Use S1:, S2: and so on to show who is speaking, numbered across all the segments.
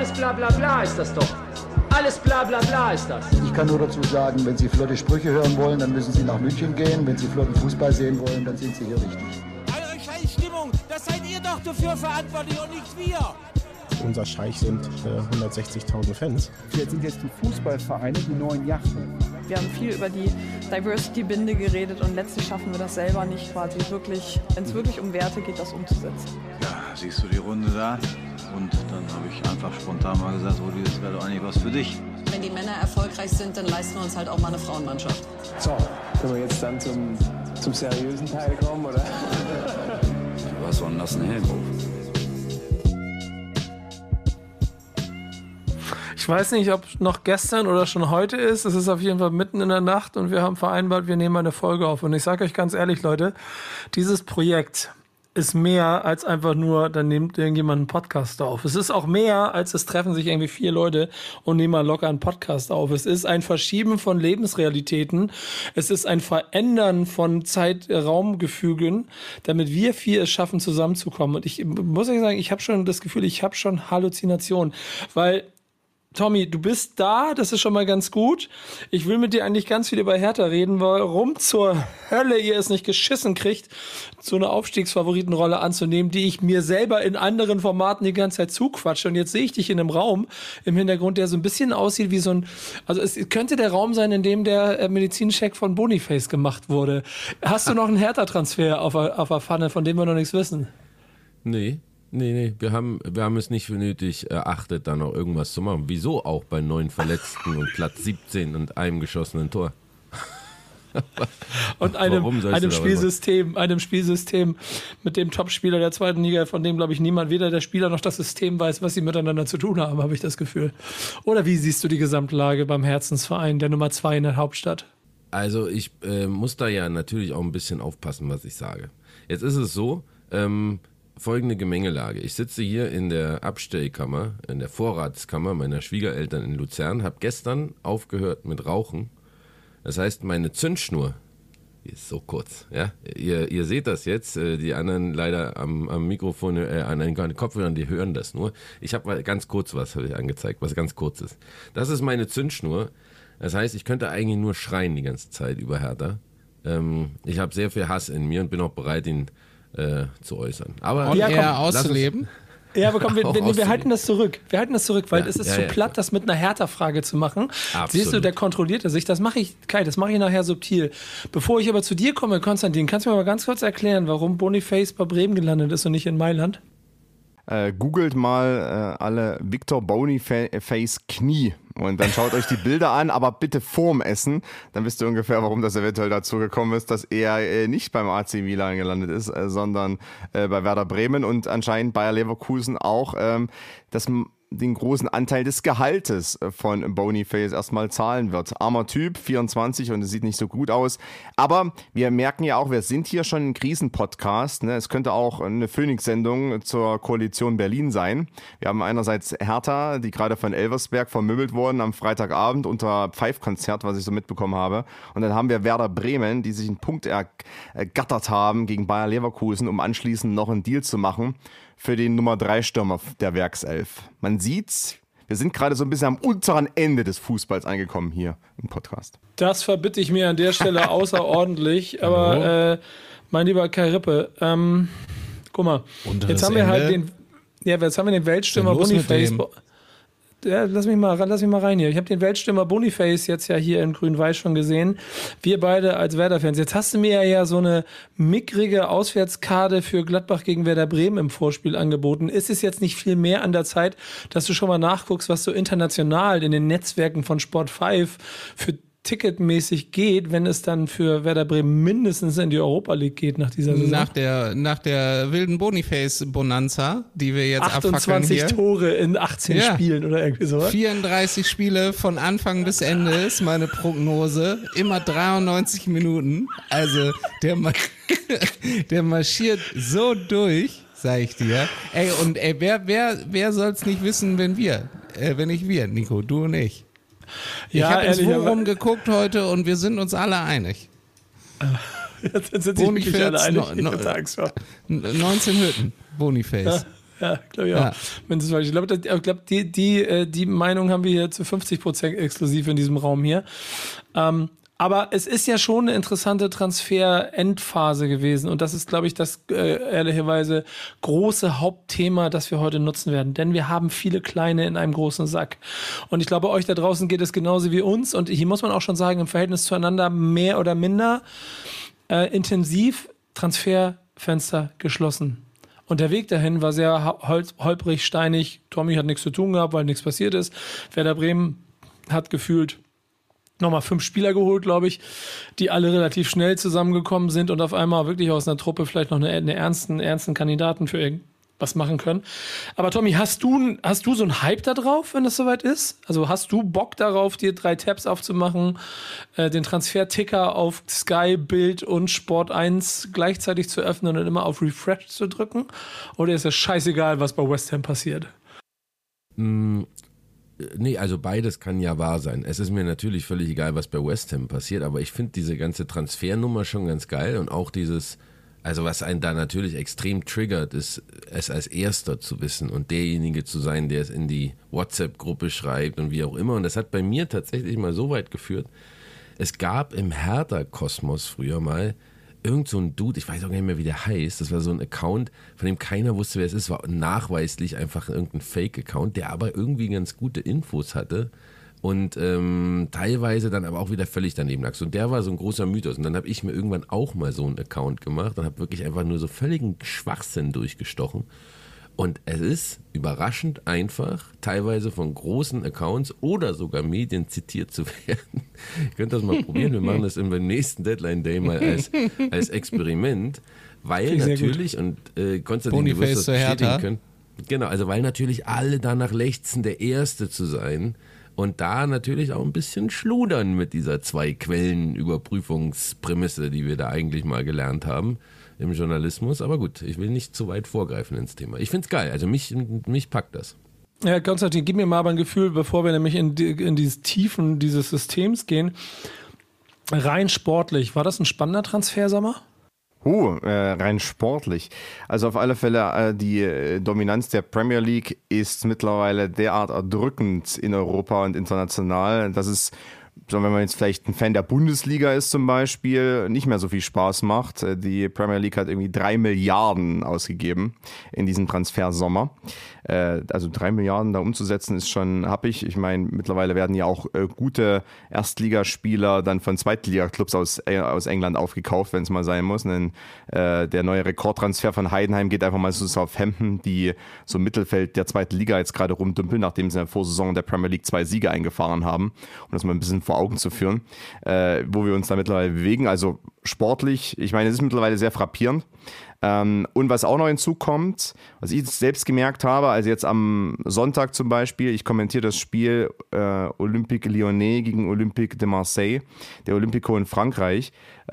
S1: Alles bla bla bla ist das doch. Alles bla bla bla ist das.
S2: Ich kann nur dazu sagen, wenn Sie flotte Sprüche hören wollen, dann müssen Sie nach München gehen. Wenn Sie flotten Fußball sehen wollen, dann sind Sie hier richtig.
S3: Eure Scheißstimmung, das seid ihr doch dafür verantwortlich und nicht wir.
S4: Unser Scheich sind 160.000 Fans.
S5: Jetzt sind jetzt die Fußballvereine die neuen Yachten.
S6: Wir haben viel über die Diversity-Binde geredet und letztlich schaffen wir das selber nicht quasi wirklich, wenn es wirklich um Werte geht, das umzusetzen.
S7: Ja, siehst du die Runde da? Und dann habe ich einfach spontan mal gesagt, Rudi, das wäre doch eigentlich was für dich.
S8: Wenn die Männer erfolgreich sind, dann leisten wir uns halt auch mal eine Frauenmannschaft.
S5: So, können wir jetzt dann zum seriösen Teil kommen, oder?
S7: Was war denn das, ein Helm auf?
S9: Ich weiß nicht, ob noch gestern oder schon heute ist. Es ist auf jeden Fall mitten in der Nacht und wir haben vereinbart, wir nehmen eine Folge auf. Und ich sage euch ganz ehrlich, Leute, dieses Projekt ist mehr als einfach nur, dann nimmt irgendjemand einen Podcast auf. Es ist auch mehr, als es treffen sich irgendwie 4 Leute und nehmen mal locker einen Podcast auf. Es ist ein Verschieben von Lebensrealitäten. Es ist ein Verändern von Zeit-Raumgefügen, damit wir 4 es schaffen, zusammenzukommen. Und ich muss euch sagen, ich habe schon das Gefühl, ich habe schon Halluzinationen, weil Tommy, du bist da, das ist schon mal ganz gut. Ich will mit dir eigentlich ganz viel über Hertha reden, warum zur Hölle ihr es nicht geschissen kriegt, so eine Aufstiegsfavoritenrolle anzunehmen, die ich mir selber in anderen Formaten die ganze Zeit zuquatsche. Und jetzt sehe ich dich in einem Raum im Hintergrund, der so ein bisschen aussieht wie so ein, also es könnte der Raum sein, in dem der Medizincheck von Boniface gemacht wurde. Hast du noch einen Hertha-Transfer auf der Pfanne, von dem wir noch nichts wissen?
S10: Nee, wir haben es nicht für nötig erachtet, da noch irgendwas zu machen. Wieso auch bei 9 Verletzten und Platz 17 und einem geschossenen Tor?
S9: Und einem Spielsystem mit dem Topspieler der zweiten Liga, von dem, glaube ich, niemand, weder der Spieler noch das System weiß, was sie miteinander zu tun haben, habe ich das Gefühl. Oder wie siehst du die Gesamtlage beim Herzensverein, der Nummer 2 in der Hauptstadt?
S10: Also ich muss da ja natürlich auch ein bisschen aufpassen, was ich sage. Jetzt ist es so, folgende Gemengelage. Ich sitze hier in der Abstellkammer, in der Vorratskammer meiner Schwiegereltern in Luzern, habe gestern aufgehört mit Rauchen. Das heißt, meine Zündschnur, die ist so kurz. Ja? Ihr seht das jetzt, die anderen leider am Mikrofon, an den Kopfhörern, die hören das nur. Ich habe ganz kurz was habe ich angezeigt, was ganz kurz ist. Das ist meine Zündschnur. Das heißt, ich könnte eigentlich nur schreien die ganze Zeit über Hertha. Ich habe sehr viel Hass in mir und bin auch bereit, ihn zu äußern. Aber
S11: und eher auszuleben?
S9: Ja, aber komm, wir halten das zurück. Weil es ist zu platt, das mit einer Hertha-Frage zu machen.
S10: Absolut.
S9: Siehst du, der kontrollierte sich. Das mache ich nachher subtil. Bevor ich aber zu dir komme, Konstantin, kannst du mir mal ganz kurz erklären, warum Boniface bei Bremen gelandet ist und nicht in Mailand?
S12: Googelt mal alle Victor Boniface Knie und dann schaut euch die Bilder an, aber bitte vorm Essen, dann wisst ihr ungefähr, warum das eventuell dazu gekommen ist, dass er nicht beim AC Milan gelandet ist, sondern bei Werder Bremen und anscheinend Bayer Leverkusen auch den großen Anteil des Gehaltes von Boniface erstmal zahlen wird. Armer Typ, 24 und es sieht nicht so gut aus. Aber wir merken ja auch, wir sind hier schon ein Krisenpodcast. Ne? Es könnte auch eine Phoenix-Sendung zur Koalition Berlin sein. Wir haben einerseits Hertha, die gerade von Elversberg vermöbelt wurden am Freitagabend unter Pfeifkonzert, was ich so mitbekommen habe. Und dann haben wir Werder Bremen, die sich einen Punkt ergattert haben gegen Bayer Leverkusen, um anschließend noch einen Deal zu machen für den Nummer 3 Stürmer der Werkself. Man sieht's, wir sind gerade so ein bisschen am unteren Ende des Fußballs angekommen hier im Podcast.
S9: Das verbitte ich mir an der Stelle außerordentlich, aber mein lieber Kai Rippe, guck mal, jetzt haben wir halt den Weltstürmer Boniface. Ja, lass mich mal rein hier. Ich habe den Weltstürmer Boniface jetzt ja hier in Grün-Weiß schon gesehen. Wir beide als Werder-Fans. Jetzt hast du mir ja so eine mickrige Auswärtskarte für Gladbach gegen Werder Bremen im Vorspiel angeboten. Ist es jetzt nicht viel mehr an der Zeit, dass du schon mal nachguckst, was so international in den Netzwerken von Sport 5 für ticketmäßig geht, wenn es dann für Werder Bremen mindestens in die Europa League geht nach dieser Saison?
S11: Nach der wilden Boniface-Bonanza, die wir jetzt abfackeln hier.
S9: 28 Tore in 18 Spielen oder irgendwie sowas.
S11: 34 Spiele von Anfang bis Ende ist meine Prognose. Immer 93 Minuten. Also der marschiert so durch, sag ich dir. Wer soll's nicht wissen, wenn nicht wir, Nico, du und ich. Ich habe ins Forum geguckt heute und wir sind uns alle einig.
S9: Jetzt sind sich wirklich alle einig.
S11: 19 Hütten, Boniface.
S9: Ja, glaube ich auch. Ich glaube, die Meinung haben wir hier zu 50% exklusiv in diesem Raum hier. Aber es ist ja schon eine interessante Transfer-Endphase gewesen und das ist, glaube ich, das ehrlicherweise große Hauptthema, das wir heute nutzen werden. Denn wir haben viele Kleine in einem großen Sack. Und ich glaube, euch da draußen geht es genauso wie uns und hier muss man auch schon sagen, im Verhältnis zueinander mehr oder minder intensiv Transferfenster geschlossen. Und der Weg dahin war sehr holprig, steinig. Tommy hat nichts zu tun gehabt, weil nichts passiert ist. Werder Bremen hat gefühlt nochmal 5 Spieler geholt, glaube ich, die alle relativ schnell zusammengekommen sind und auf einmal wirklich aus einer Truppe vielleicht noch eine ernsten Kandidaten für irgendwas machen können. Aber Tommy, hast du so einen Hype da drauf, wenn das soweit ist? Also hast du Bock darauf, dir 3 Tabs aufzumachen, den Transfer-Ticker auf Sky, Bild und Sport 1 gleichzeitig zu öffnen und dann immer auf Refresh zu drücken? Oder ist es scheißegal, was bei West Ham passiert?
S10: Nee, also beides kann ja wahr sein. Es ist mir natürlich völlig egal, was bei West Ham passiert, aber ich finde diese ganze Transfernummer schon ganz geil und auch dieses, also was einen da natürlich extrem triggert, ist es als Erster zu wissen und derjenige zu sein, der es in die WhatsApp-Gruppe schreibt und wie auch immer. Und das hat bei mir tatsächlich mal so weit geführt, es gab im Hertha-Kosmos früher mal irgend so ein Dude, ich weiß auch gar nicht mehr, wie der heißt, das war so ein Account, von dem keiner wusste, wer es ist, war nachweislich einfach irgendein Fake-Account, der aber irgendwie ganz gute Infos hatte und teilweise dann aber auch wieder völlig daneben lag. Und der war so ein großer Mythos und dann habe ich mir irgendwann auch mal so einen Account gemacht und habe wirklich einfach nur so völligen Schwachsinn durchgestochen. Und es ist überraschend einfach, teilweise von großen Accounts oder sogar Medien zitiert zu werden. Ihr könnt das mal probieren, wir machen das beim nächsten Deadline Day mal als Experiment, weil natürlich, und Konstantin, du wirst das bestätigen können, genau, also weil natürlich alle danach lechzen, der Erste zu sein und da natürlich auch ein bisschen schludern mit dieser 2-Quellen-Überprüfungsprämisse, die wir da eigentlich mal gelernt haben im Journalismus, aber gut, ich will nicht zu weit vorgreifen ins Thema. Ich find's geil, also mich packt das.
S9: Ja, Konstantin, gib mir mal aber ein Gefühl, bevor wir nämlich in die Tiefen dieses Systems gehen. Rein sportlich, war das ein spannender Transfersommer?
S12: Rein sportlich. Also auf alle Fälle, die Dominanz der Premier League ist mittlerweile derart erdrückend in Europa und international, dass es, wenn man jetzt vielleicht ein Fan der Bundesliga ist zum Beispiel, nicht mehr so viel Spaß macht. Die Premier League hat irgendwie 3 Milliarden ausgegeben in diesem Transfersommer. Also 3 Milliarden da umzusetzen ist schon happig. Ich meine, mittlerweile werden ja auch gute Erstligaspieler dann von Zweitliga-Clubs aus England aufgekauft, wenn es mal sein muss. Denn der neue Rekordtransfer von Heidenheim geht einfach mal zu Southampton, die so im Mittelfeld der zweiten Liga jetzt gerade rumdümpeln, nachdem sie in der Vorsaison der Premier League 2 Siege eingefahren haben, um das mal ein bisschen vor Augen zu führen, wo wir uns da mittlerweile bewegen. Also sportlich, ich meine, es ist mittlerweile sehr frappierend. Und was auch noch hinzukommt, was ich selbst gemerkt habe, also jetzt am Sonntag zum Beispiel, ich kommentiere das Spiel Olympique Lyonnais gegen Olympique de Marseille, der Olympico in Frankreich,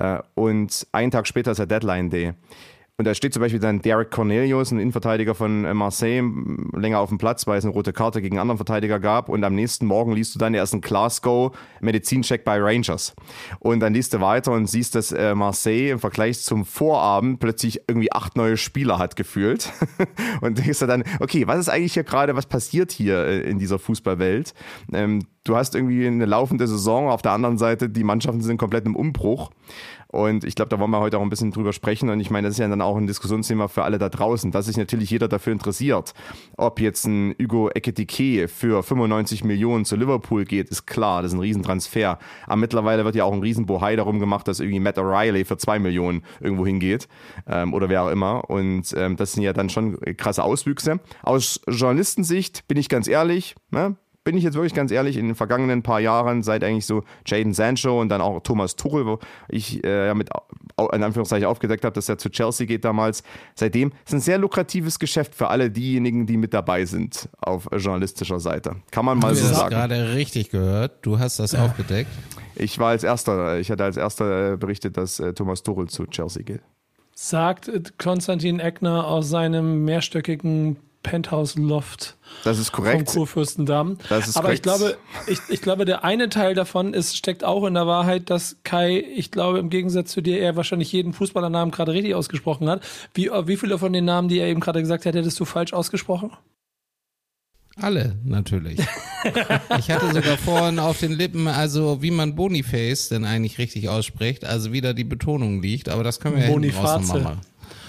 S12: und einen Tag später ist der Deadline Day. Und da steht zum Beispiel dann Derek Cornelius, ein Innenverteidiger von Marseille, länger auf dem Platz, weil es eine rote Karte gegen einen anderen Verteidiger gab. Und am nächsten Morgen liest du dann, er ist in Glasgow, Medizincheck bei Rangers. Und dann liest du weiter und siehst, dass Marseille im Vergleich zum Vorabend plötzlich irgendwie 8 neue Spieler hat gefühlt. Und denkst du dann, okay, was ist eigentlich hier gerade, was passiert hier in dieser Fußballwelt? Du hast irgendwie eine laufende Saison, auf der anderen Seite, die Mannschaften sind komplett im Umbruch. Und ich glaube, da wollen wir heute auch ein bisschen drüber sprechen. Und ich meine, das ist ja dann auch ein Diskussionsthema für alle da draußen, dass sich natürlich jeder dafür interessiert. Ob jetzt ein Hugo Ekitike für 95 Millionen zu Liverpool geht, ist klar, das ist ein Riesentransfer. Aber mittlerweile wird ja auch ein Riesenbohai darum gemacht, dass irgendwie Matt O'Reilly für 2 Millionen irgendwo hingeht. Oder wer auch immer. Und das sind ja dann schon krasse Auswüchse. Aus Journalistensicht bin ich ganz ehrlich, ne? Bin ich jetzt wirklich ganz ehrlich, in den vergangenen paar Jahren, seit eigentlich so Jadon Sancho und dann auch Thomas Tuchel, wo ich mit in Anführungszeichen aufgedeckt habe, dass er zu Chelsea geht damals, seitdem ist ein sehr lukratives Geschäft für alle diejenigen, die mit dabei sind auf journalistischer Seite. Kann man mal so sagen.
S11: Du hast gerade richtig gehört, du hast das aufgedeckt.
S12: Ich hatte als erster berichtet, dass Thomas Tuchel zu Chelsea geht.
S9: Sagt Konstantin Eckner aus seinem mehrstöckigen Penthouse-Loft.
S12: Das ist korrekt.
S9: Vom Kurfürstendamm.
S12: Das ist
S9: aber
S12: korrekt.
S9: Ich glaube, der eine Teil davon steckt auch in der Wahrheit, dass Kai, ich glaube, im Gegensatz zu dir, er wahrscheinlich jeden Fußballernamen gerade richtig ausgesprochen hat. Wie viele von den Namen, die er eben gerade gesagt hat, hättest du falsch ausgesprochen?
S11: Alle, natürlich. Ich hatte sogar vorhin auf den Lippen, also wie man Boniface denn eigentlich richtig ausspricht, also wie da die Betonung liegt, aber das können wir ja hinten raus noch machen.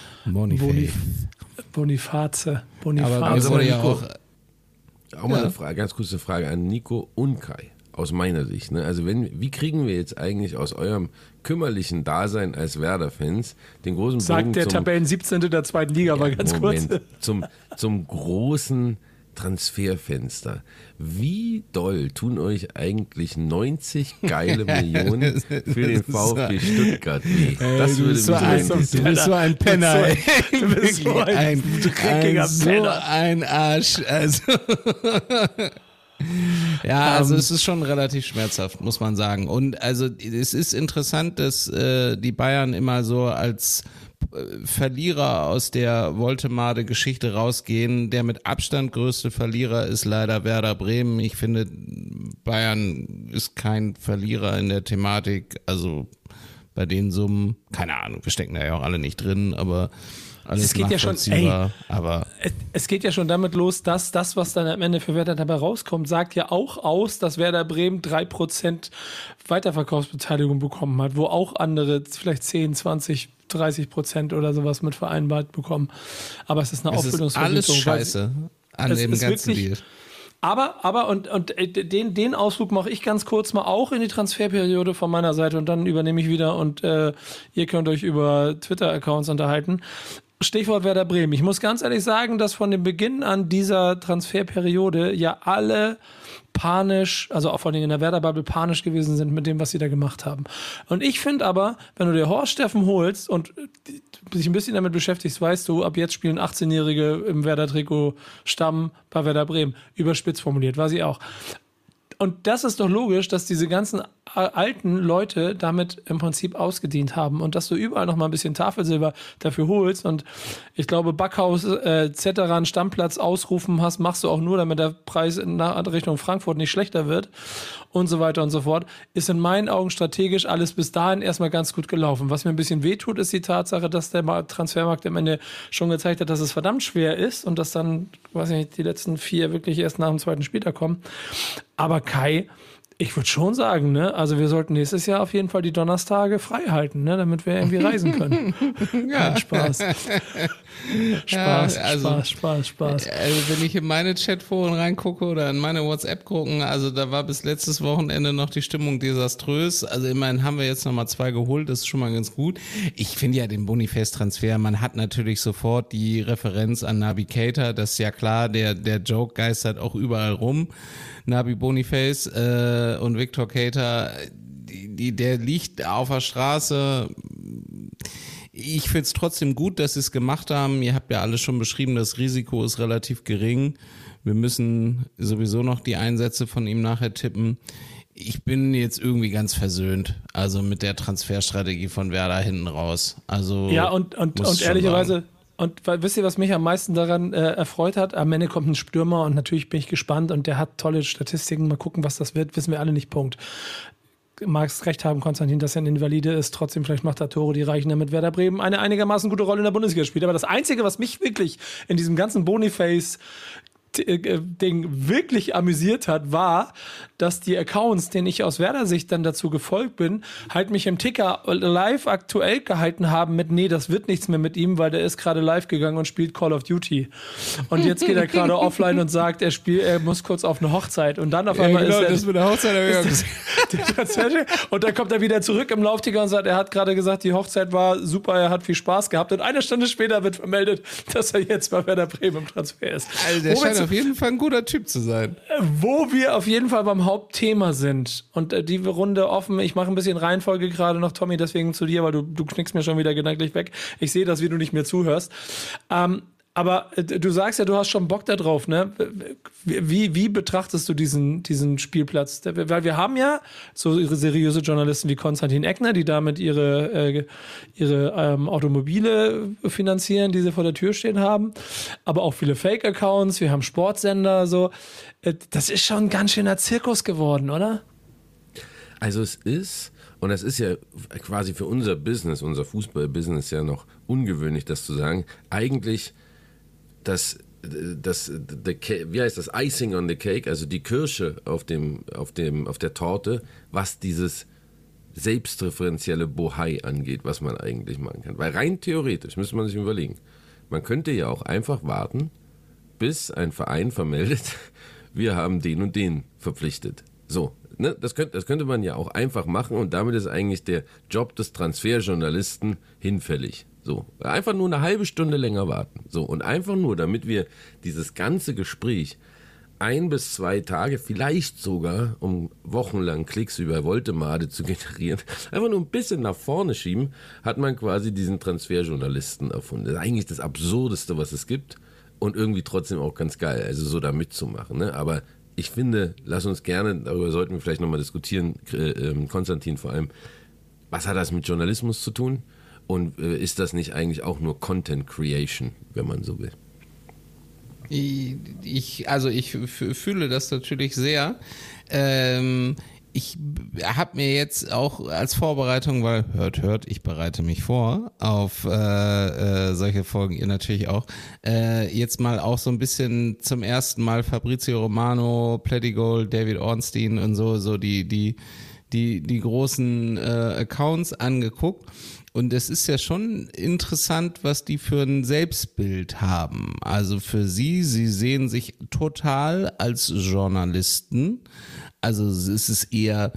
S9: Boniface.
S11: Aber das wurde ja auch
S10: mal eine Frage, ganz kurze Frage an Nico und Kai, aus meiner Sicht. Ne? Also wie kriegen wir jetzt eigentlich aus eurem kümmerlichen Dasein als Werder-Fans den großen Bogen
S9: sagt der Tabellen 17. der zweiten Liga, mal ganz kurz.
S10: Zum großen Transferfenster. Wie doll tun euch eigentlich 90 geile Millionen für den VfB Stuttgart weh? Das würde mich
S11: Du bist so ein Penner.
S9: Du bist so ein dreckiger Penner.
S11: Ein Arsch. Also ja, also es ist schon relativ schmerzhaft, muss man sagen. Und also es ist interessant, dass die Bayern immer so als Verlierer aus der Woltemade-Geschichte rausgehen. Der mit Abstand größte Verlierer ist leider Werder Bremen. Ich finde, Bayern ist kein Verlierer in der Thematik. Also bei den Summen, keine Ahnung, wir stecken da ja auch alle nicht drin, aber alles nachvollziehbar.
S9: Es geht ja schon damit los, dass das, was dann am Ende für Werder dabei rauskommt, sagt ja auch aus, dass Werder Bremen 3% Weiterverkaufsbeteiligung bekommen hat, wo auch andere vielleicht 10, 20, 30% oder sowas mit vereinbart bekommen. Aber es ist eine Aufbildungsvergütung.
S11: Es ist alles scheiße an dem ganzen Deal.
S9: Aber den Ausflug mache ich ganz kurz mal auch in die Transferperiode von meiner Seite und dann übernehme ich wieder und ihr könnt euch über Twitter-Accounts unterhalten. Stichwort Werder Bremen. Ich muss ganz ehrlich sagen, dass von dem Beginn an dieser Transferperiode ja alle panisch, also auch vor allem in der Werder-Bubble panisch gewesen sind mit dem, was sie da gemacht haben. Und ich finde aber, wenn du dir Horst Steffen holst und dich ein bisschen damit beschäftigst, weißt du, ab jetzt spielen 18-Jährige im Werder-Trikot Stamm bei Werder Bremen. Überspitzt formuliert, war sie auch. Und das ist doch logisch, dass diese ganzen alten Leute damit im Prinzip ausgedient haben und dass du überall noch mal ein bisschen Tafelsilber dafür holst und ich glaube Backhaus Zetteran Stammplatz ausrufen hast, machst du auch nur, damit der Preis in Richtung Frankfurt nicht schlechter wird und so weiter und so fort, ist in meinen Augen strategisch alles bis dahin erstmal ganz gut gelaufen. Was mir ein bisschen wehtut, ist die Tatsache, dass der Transfermarkt am Ende schon gezeigt hat, dass es verdammt schwer ist und dass dann, weiß ich nicht, die letzten 4 wirklich erst nach dem zweiten Spieltag kommen. Aber Kai, ich würde schon sagen, ne, also wir sollten nächstes Jahr auf jeden Fall die Donnerstage frei halten, ne, damit wir irgendwie reisen können. Ja. Nein, Spaß. Spaß.
S11: Also wenn ich in meine Chatforen reingucke oder in meine WhatsApp-Gruppen, also da war bis letztes Wochenende noch die Stimmung desaströs. Also immerhin haben wir jetzt nochmal 2 geholt, das ist schon mal ganz gut. Ich finde ja den Boniface-Transfer, man hat natürlich sofort die Referenz an Naby Keita, das ist ja klar, der Joke geistert auch überall rum. Naby Boniface und Victor Keita, der liegt auf der Straße. Ich finde es trotzdem gut, dass sie es gemacht haben. Ihr habt ja alles schon beschrieben, das Risiko ist relativ gering. Wir müssen sowieso noch die Einsätze von ihm nachher tippen. Ich bin jetzt irgendwie ganz versöhnt, also mit der Transferstrategie von Werder hinten raus. Also
S9: ja, und ehrlicherweise... Und wisst ihr, was mich am meisten daran erfreut hat? Am Ende kommt ein Stürmer und natürlich bin ich gespannt und der hat tolle Statistiken. Mal gucken, was das wird, wissen wir alle nicht, Punkt. Magst recht haben, Konstantin, dass er ein Invalide ist. Trotzdem, vielleicht macht er Tore, die reichen, damit Werder Bremen eine einigermaßen gute Rolle in der Bundesliga spielt. Aber das Einzige, was mich wirklich in diesem ganzen Boniface Ding wirklich amüsiert hat, war, dass die Accounts, denen ich aus Werder-Sicht dann dazu gefolgt bin, halt mich im Ticker live aktuell gehalten haben mit, nee, das wird nichts mehr mit ihm, weil der ist gerade live gegangen und spielt Call of Duty. Und jetzt geht er gerade offline und sagt, er muss kurz auf eine Hochzeit. Und dann auf einmal
S11: genau,
S9: ist er...
S11: das mit der Hochzeit
S9: und dann kommt er wieder zurück im Laufticker und sagt, er hat gerade gesagt, die Hochzeit war super, er hat viel Spaß gehabt. Und eine Stunde später wird vermeldet, dass er jetzt bei Werder Bremen im Transfer ist.
S11: Also der scheint auf jeden Fall ein guter Typ zu sein.
S9: Wo wir auf jeden Fall beim Hauptthema sind und die Runde offen, ich mache ein bisschen Reihenfolge gerade noch, Tommy, deswegen zu dir, weil du knickst mir schon wieder gedanklich weg. Ich sehe das, wie du nicht mehr zuhörst. Aber du sagst ja, du hast schon Bock da drauf, ne? Wie betrachtest du diesen Spielplatz? Weil wir haben ja so seriöse Journalisten wie Konstantin Eckner, die damit ihre Automobile finanzieren, die sie vor der Tür stehen haben. Aber auch viele Fake-Accounts, wir haben Sportsender, so. Das ist schon ein ganz schöner Zirkus geworden, oder?
S10: Also es ist, und das ist ja quasi für unser Business, unser Fußball-Business ja noch ungewöhnlich, das zu sagen, eigentlich wie heißt das, Icing on the Cake, also die Kirsche auf der Torte, was dieses selbstreferenzielle Bohai angeht, was man eigentlich machen kann. Weil rein theoretisch müsste man sich überlegen, man könnte ja auch einfach warten, bis ein Verein vermeldet, wir haben den und den verpflichtet. So, ne? Das könnte man ja auch einfach machen und damit ist eigentlich der Job des Transferjournalisten hinfällig. So, einfach nur eine halbe Stunde länger warten. So, und einfach nur, damit wir dieses ganze Gespräch 1 bis 2 Tage, vielleicht sogar, um wochenlang Klicks über Voltemade zu generieren, einfach nur ein bisschen nach vorne schieben, hat man quasi diesen Transferjournalisten erfunden. Das ist eigentlich das Absurdeste, was es gibt und irgendwie trotzdem auch ganz geil, also so da mitzumachen. Ne? Aber ich finde, lass uns gerne, darüber sollten wir vielleicht nochmal diskutieren, Konstantin vor allem, was hat das mit Journalismus zu tun? Und ist das nicht eigentlich auch nur Content Creation, wenn man so will?
S11: Ich fühle das natürlich sehr. Ich habe mir jetzt auch als Vorbereitung, weil hört, ich bereite mich vor auf solche Folgen, ihr natürlich auch, jetzt mal auch so ein bisschen zum ersten Mal Fabrizio Romano, Plettigol, David Ornstein und so die großen Accounts angeguckt. Und es ist ja schon interessant, was die für ein Selbstbild haben. Also für sie sehen sich total als Journalisten. Also es ist eher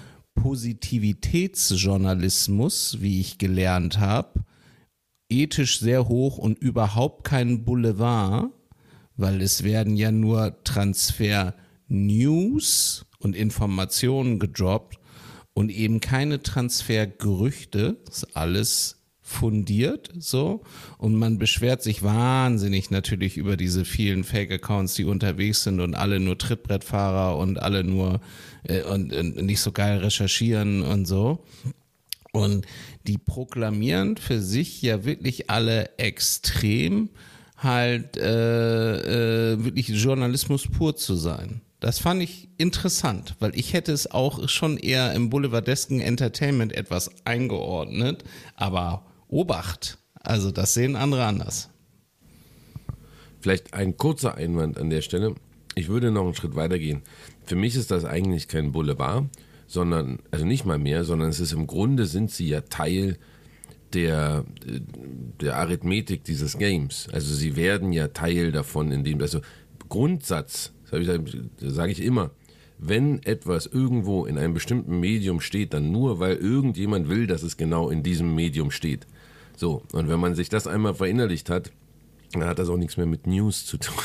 S11: Positivitätsjournalismus, wie ich gelernt habe. Ethisch sehr hoch und überhaupt kein Boulevard, weil es werden ja nur Transfer-News und Informationen gedroppt. Und eben keine Transfergerüchte, ist alles fundiert so. Und man beschwert sich wahnsinnig natürlich über diese vielen Fake-Accounts, die unterwegs sind und alle nur Trittbrettfahrer und alle nur und nicht so geil recherchieren und so. Und die proklamieren für sich ja wirklich alle extrem halt wirklich Journalismus pur zu sein. Das fand ich interessant, weil ich hätte es auch schon eher im boulevardesken Entertainment etwas eingeordnet, aber Obacht, also das sehen andere anders.
S10: Vielleicht ein kurzer Einwand an der Stelle. Ich würde noch einen Schritt weitergehen. Für mich ist das eigentlich kein Boulevard, sondern, also nicht mal mehr, sondern es ist im Grunde sind sie ja Teil der Arithmetik dieses Games. Also sie werden ja Teil davon, indem, also Grundsatz, sage ich immer, wenn etwas irgendwo in einem bestimmten Medium steht, dann nur, weil irgendjemand will, dass es genau in diesem Medium steht. So, und wenn man sich das einmal verinnerlicht hat, dann hat das auch nichts mehr mit News zu tun.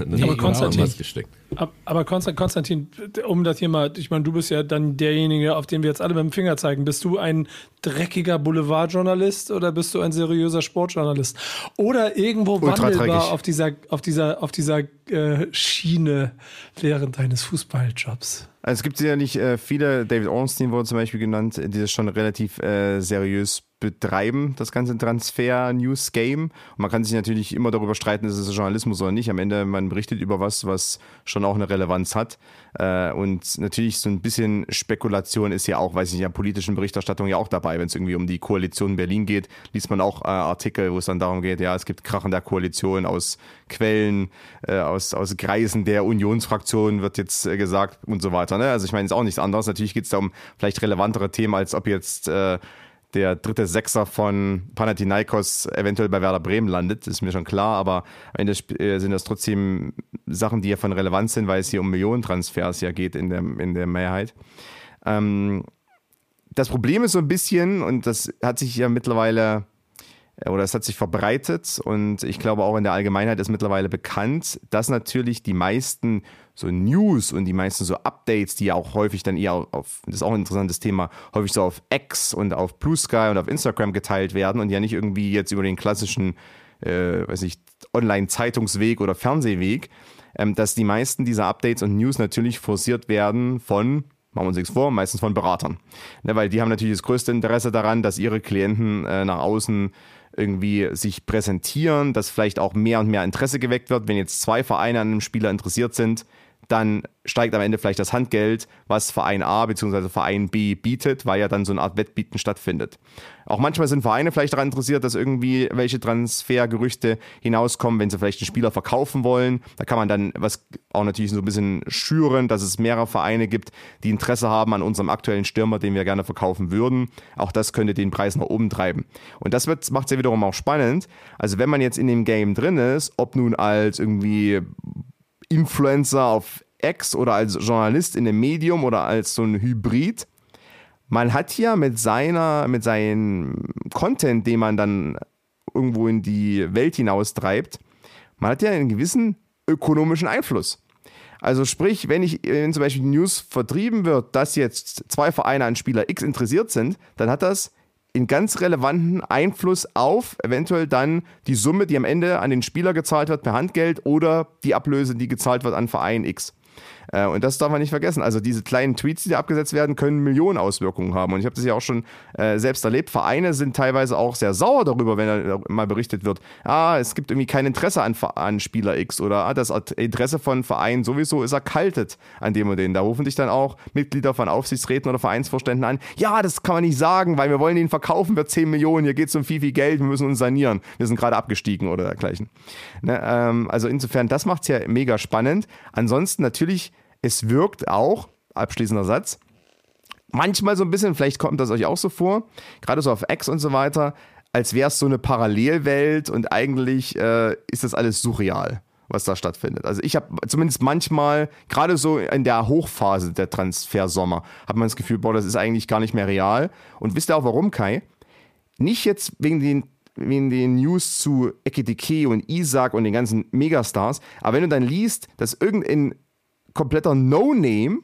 S9: Aber Konstantin, um das hier mal, ich meine, du bist ja dann derjenige, auf den wir jetzt alle mit dem Finger zeigen. Bist du ein dreckiger Boulevardjournalist oder bist du ein seriöser Sportjournalist? Oder irgendwo wandelbar auf dieser Schiene während deines Fußballjobs?
S12: Also es gibt ja nicht viele, David Ornstein wurde zum Beispiel genannt, die das schon relativ seriös betreiben, das ganze Transfer-News-Game. Und man kann sich natürlich immer darüber streiten, ist es Journalismus oder nicht. Am Ende, man berichtet über was schon auch eine Relevanz hat. Und natürlich so ein bisschen Spekulation ist ja auch, weiß ich nicht, in der politischen Berichterstattung ja auch dabei. Wenn es irgendwie um die Koalition in Berlin geht, liest man auch Artikel, wo es dann darum geht, ja, es gibt Krachen der Koalition aus Quellen, aus Kreisen der Unionsfraktion wird jetzt gesagt und so weiter. Ne? Also ich meine, es ist auch nichts anderes. Natürlich geht es da um vielleicht relevantere Themen, als ob jetzt der dritte Sechser von Panathinaikos eventuell bei Werder Bremen landet, ist mir schon klar, aber am Ende sind das trotzdem Sachen, die ja von Relevanz sind, weil es hier um Millionentransfers ja geht in der Mehrheit. Das Problem ist so ein bisschen, und das hat sich ja mittlerweile, oder es hat sich verbreitet und ich glaube auch in der Allgemeinheit ist mittlerweile bekannt, dass natürlich die meisten so News und die meisten so Updates, die ja auch häufig dann eher auf, das ist auch ein interessantes Thema, häufig so auf X und auf Blue Sky und auf Instagram geteilt werden und ja nicht irgendwie jetzt über den klassischen, Online-Zeitungsweg oder Fernsehweg, dass die meisten dieser Updates und News natürlich forciert werden von, machen wir uns nichts vor, meistens von Beratern. Ne, weil die haben natürlich das größte Interesse daran, dass ihre Klienten nach außen irgendwie sich präsentieren, dass vielleicht auch mehr und mehr Interesse geweckt wird. Wenn jetzt 2 Vereine an einem Spieler interessiert sind, dann steigt am Ende vielleicht das Handgeld, was Verein A bzw. Verein B bietet, weil ja dann so eine Art Wettbieten stattfindet. Auch manchmal sind Vereine vielleicht daran interessiert, dass irgendwie welche Transfergerüchte hinauskommen, wenn sie vielleicht einen Spieler verkaufen wollen. Da kann man dann was auch natürlich so ein bisschen schüren, dass es mehrere Vereine gibt, die Interesse haben an unserem aktuellen Stürmer, den wir gerne verkaufen würden. Auch das könnte den Preis nach oben treiben. Und das macht es ja wiederum auch spannend. Also wenn man jetzt in dem Game drin ist, ob nun als irgendwie Influencer auf X oder als Journalist in einem Medium oder als so ein Hybrid. Man hat ja mit seinem Content, den man dann irgendwo in die Welt hinaustreibt, man hat ja einen gewissen ökonomischen Einfluss. Also sprich, wenn zum Beispiel die News vertrieben wird, dass jetzt 2 Vereine an Spieler X interessiert sind, dann hat das einen ganz relevanten Einfluss auf eventuell dann die Summe, die am Ende an den Spieler gezahlt wird per Handgeld oder die Ablöse, die gezahlt wird an Verein X. Und das darf man nicht vergessen. Also diese kleinen Tweets, die da abgesetzt werden, können Millionen Auswirkungen haben. Und ich habe das ja auch schon selbst erlebt. Vereine sind teilweise auch sehr sauer darüber, wenn da mal berichtet wird, es gibt irgendwie kein Interesse an Spieler X oder das Interesse von Vereinen sowieso ist erkaltet an dem und den. Da rufen dich dann auch Mitglieder von Aufsichtsräten oder Vereinsvorständen an. Ja, das kann man nicht sagen, weil wir wollen ihn verkaufen für 10 Millionen. Hier geht es um viel Geld, wir müssen uns sanieren. Wir sind gerade abgestiegen oder dergleichen. Ne, also insofern, das macht es ja mega spannend. Ansonsten natürlich, es wirkt auch, abschließender Satz, manchmal so ein bisschen, vielleicht kommt das euch auch so vor, gerade so auf X und so weiter, als wäre es so eine Parallelwelt und eigentlich ist das alles surreal, was da stattfindet. Also ich habe zumindest manchmal, gerade so in der Hochphase der Transfersommer, hat man das Gefühl, das ist eigentlich gar nicht mehr real. Und wisst ihr auch warum, Kai? Nicht jetzt wegen den News zu Ekitike und Isak und den ganzen Megastars, aber wenn du dann liest, dass irgendein kompletter No-Name,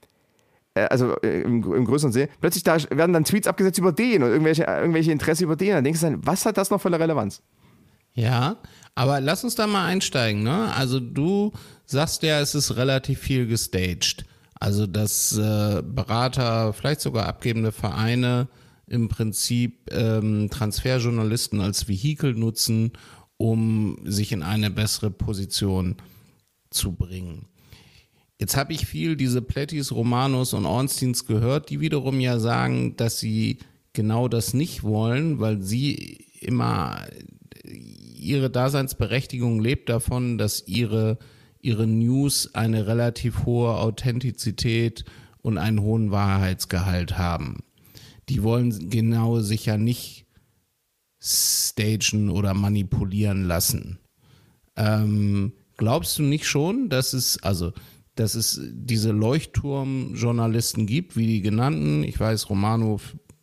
S12: also im größeren Sinne, plötzlich da werden dann Tweets abgesetzt über den oder irgendwelche Interesse über den. Dann denkst du dann, was hat das noch für eine Relevanz?
S11: Ja, aber lass uns da mal einsteigen, ne? Also du sagst ja, es ist relativ viel gestaged. Also dass Berater, vielleicht sogar abgebende Vereine im Prinzip Transferjournalisten als Vehikel nutzen, um sich in eine bessere Position zu bringen. Jetzt habe ich viel diese Plättis, Romanos und Ornsteins gehört, die wiederum ja sagen, dass sie genau das nicht wollen, weil sie immer, ihre Daseinsberechtigung lebt davon, dass ihre News eine relativ hohe Authentizität und einen hohen Wahrheitsgehalt haben. Die wollen genau sich ja nicht stagen oder manipulieren lassen. Glaubst du nicht schon, dass es diese Leuchtturmjournalisten gibt, wie die genannten, ich weiß, Romano,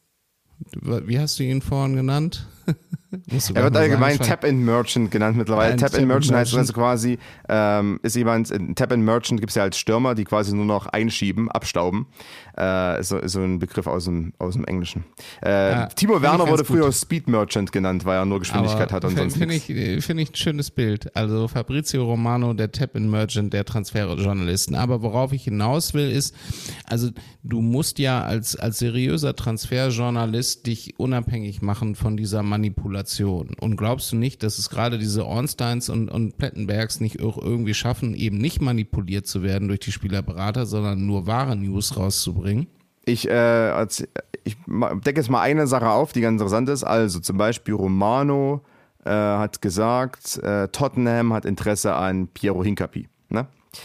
S11: wie hast du ihn vorhin genannt?
S12: Er wird allgemein Tap-in-Merchant genannt mittlerweile. Tap-in-Merchant heißt also quasi, ist jemand, Tap-in-Merchant gibt es ja als Stürmer, die quasi nur noch einschieben, abstauben. Ist so ein Begriff aus dem Englischen. Timo Werner wurde früher Speed-Merchant genannt, weil er nur Geschwindigkeit hat und sonst nichts.
S11: Finde ich ein schönes Bild. Also Fabrizio Romano, der Tap-in-Merchant der Transferjournalisten. Aber worauf ich hinaus will ist, also du musst ja als seriöser Transferjournalist dich unabhängig machen von dieser Manipulation. Und glaubst du nicht, dass es gerade diese Ornsteins und Plettenbergs nicht auch irgendwie schaffen, eben nicht manipuliert zu werden durch die Spielerberater, sondern nur wahre News rauszubringen?
S12: Ich decke jetzt mal eine Sache auf, die ganz interessant ist. Also zum Beispiel Romano hat gesagt, Tottenham hat Interesse an Piero Hincapié. Ne?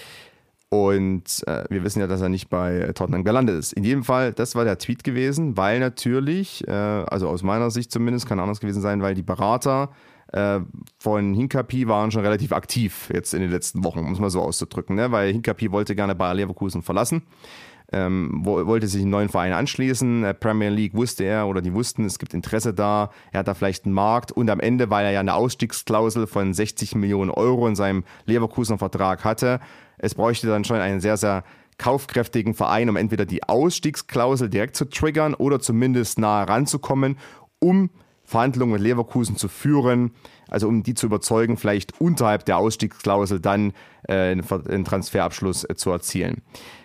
S12: Und wir wissen ja, dass er nicht bei Tottenham gelandet ist. In jedem Fall, das war der Tweet gewesen, weil natürlich, also aus meiner Sicht zumindest, kann anders gewesen sein, weil die Berater von Hincapié waren schon relativ aktiv jetzt in den letzten Wochen, um es mal so auszudrücken. Ne? Weil Hincapié wollte gerne Bayer Leverkusen verlassen, wollte sich einen neuen Verein anschließen. Premier League wusste er oder die wussten, es gibt Interesse da, er hat da vielleicht einen Markt und am Ende, weil er ja eine Ausstiegsklausel von 60 Millionen Euro in seinem Leverkusener Vertrag hatte, es bräuchte dann schon einen sehr, sehr kaufkräftigen Verein, um entweder die Ausstiegsklausel direkt zu triggern oder zumindest nahe ranzukommen, um Verhandlungen mit Leverkusen zu führen, also um die zu überzeugen, vielleicht unterhalb der Ausstiegsklausel dann einen Transferabschluss zu erzielen.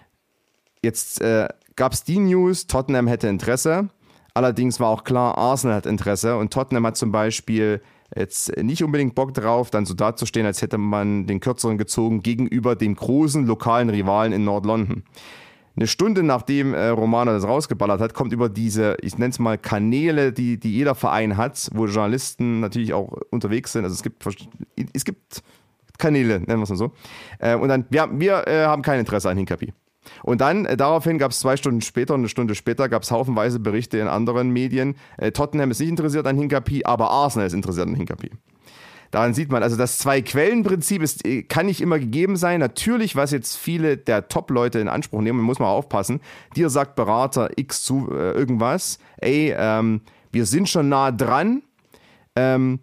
S12: Jetzt gab es die News, Tottenham hätte Interesse, allerdings war auch klar, Arsenal hat Interesse und Tottenham hat zum Beispiel jetzt nicht unbedingt Bock drauf, dann so dazustehen, als hätte man den Kürzeren gezogen gegenüber dem großen lokalen Rivalen in Nord-London. Eine Stunde nachdem Romano das rausgeballert hat, kommt über diese, ich nenne es mal Kanäle, die jeder Verein hat, wo Journalisten natürlich auch unterwegs sind. Also es gibt Kanäle, nennen wir es mal so. Und dann, wir haben kein Interesse an Hincapie. Und dann, daraufhin gab es 2 Stunden später, eine Stunde später, gab es haufenweise Berichte in anderen Medien. Tottenham ist nicht interessiert an Hincapie, aber Arsenal ist interessiert an Hincapie. Daran sieht man, also das 2-Quellen-Prinzip kann nicht immer gegeben sein. Natürlich, was jetzt viele der Top-Leute in Anspruch nehmen, muss man aufpassen. Dir sagt Berater X zu irgendwas. Wir sind schon nah dran an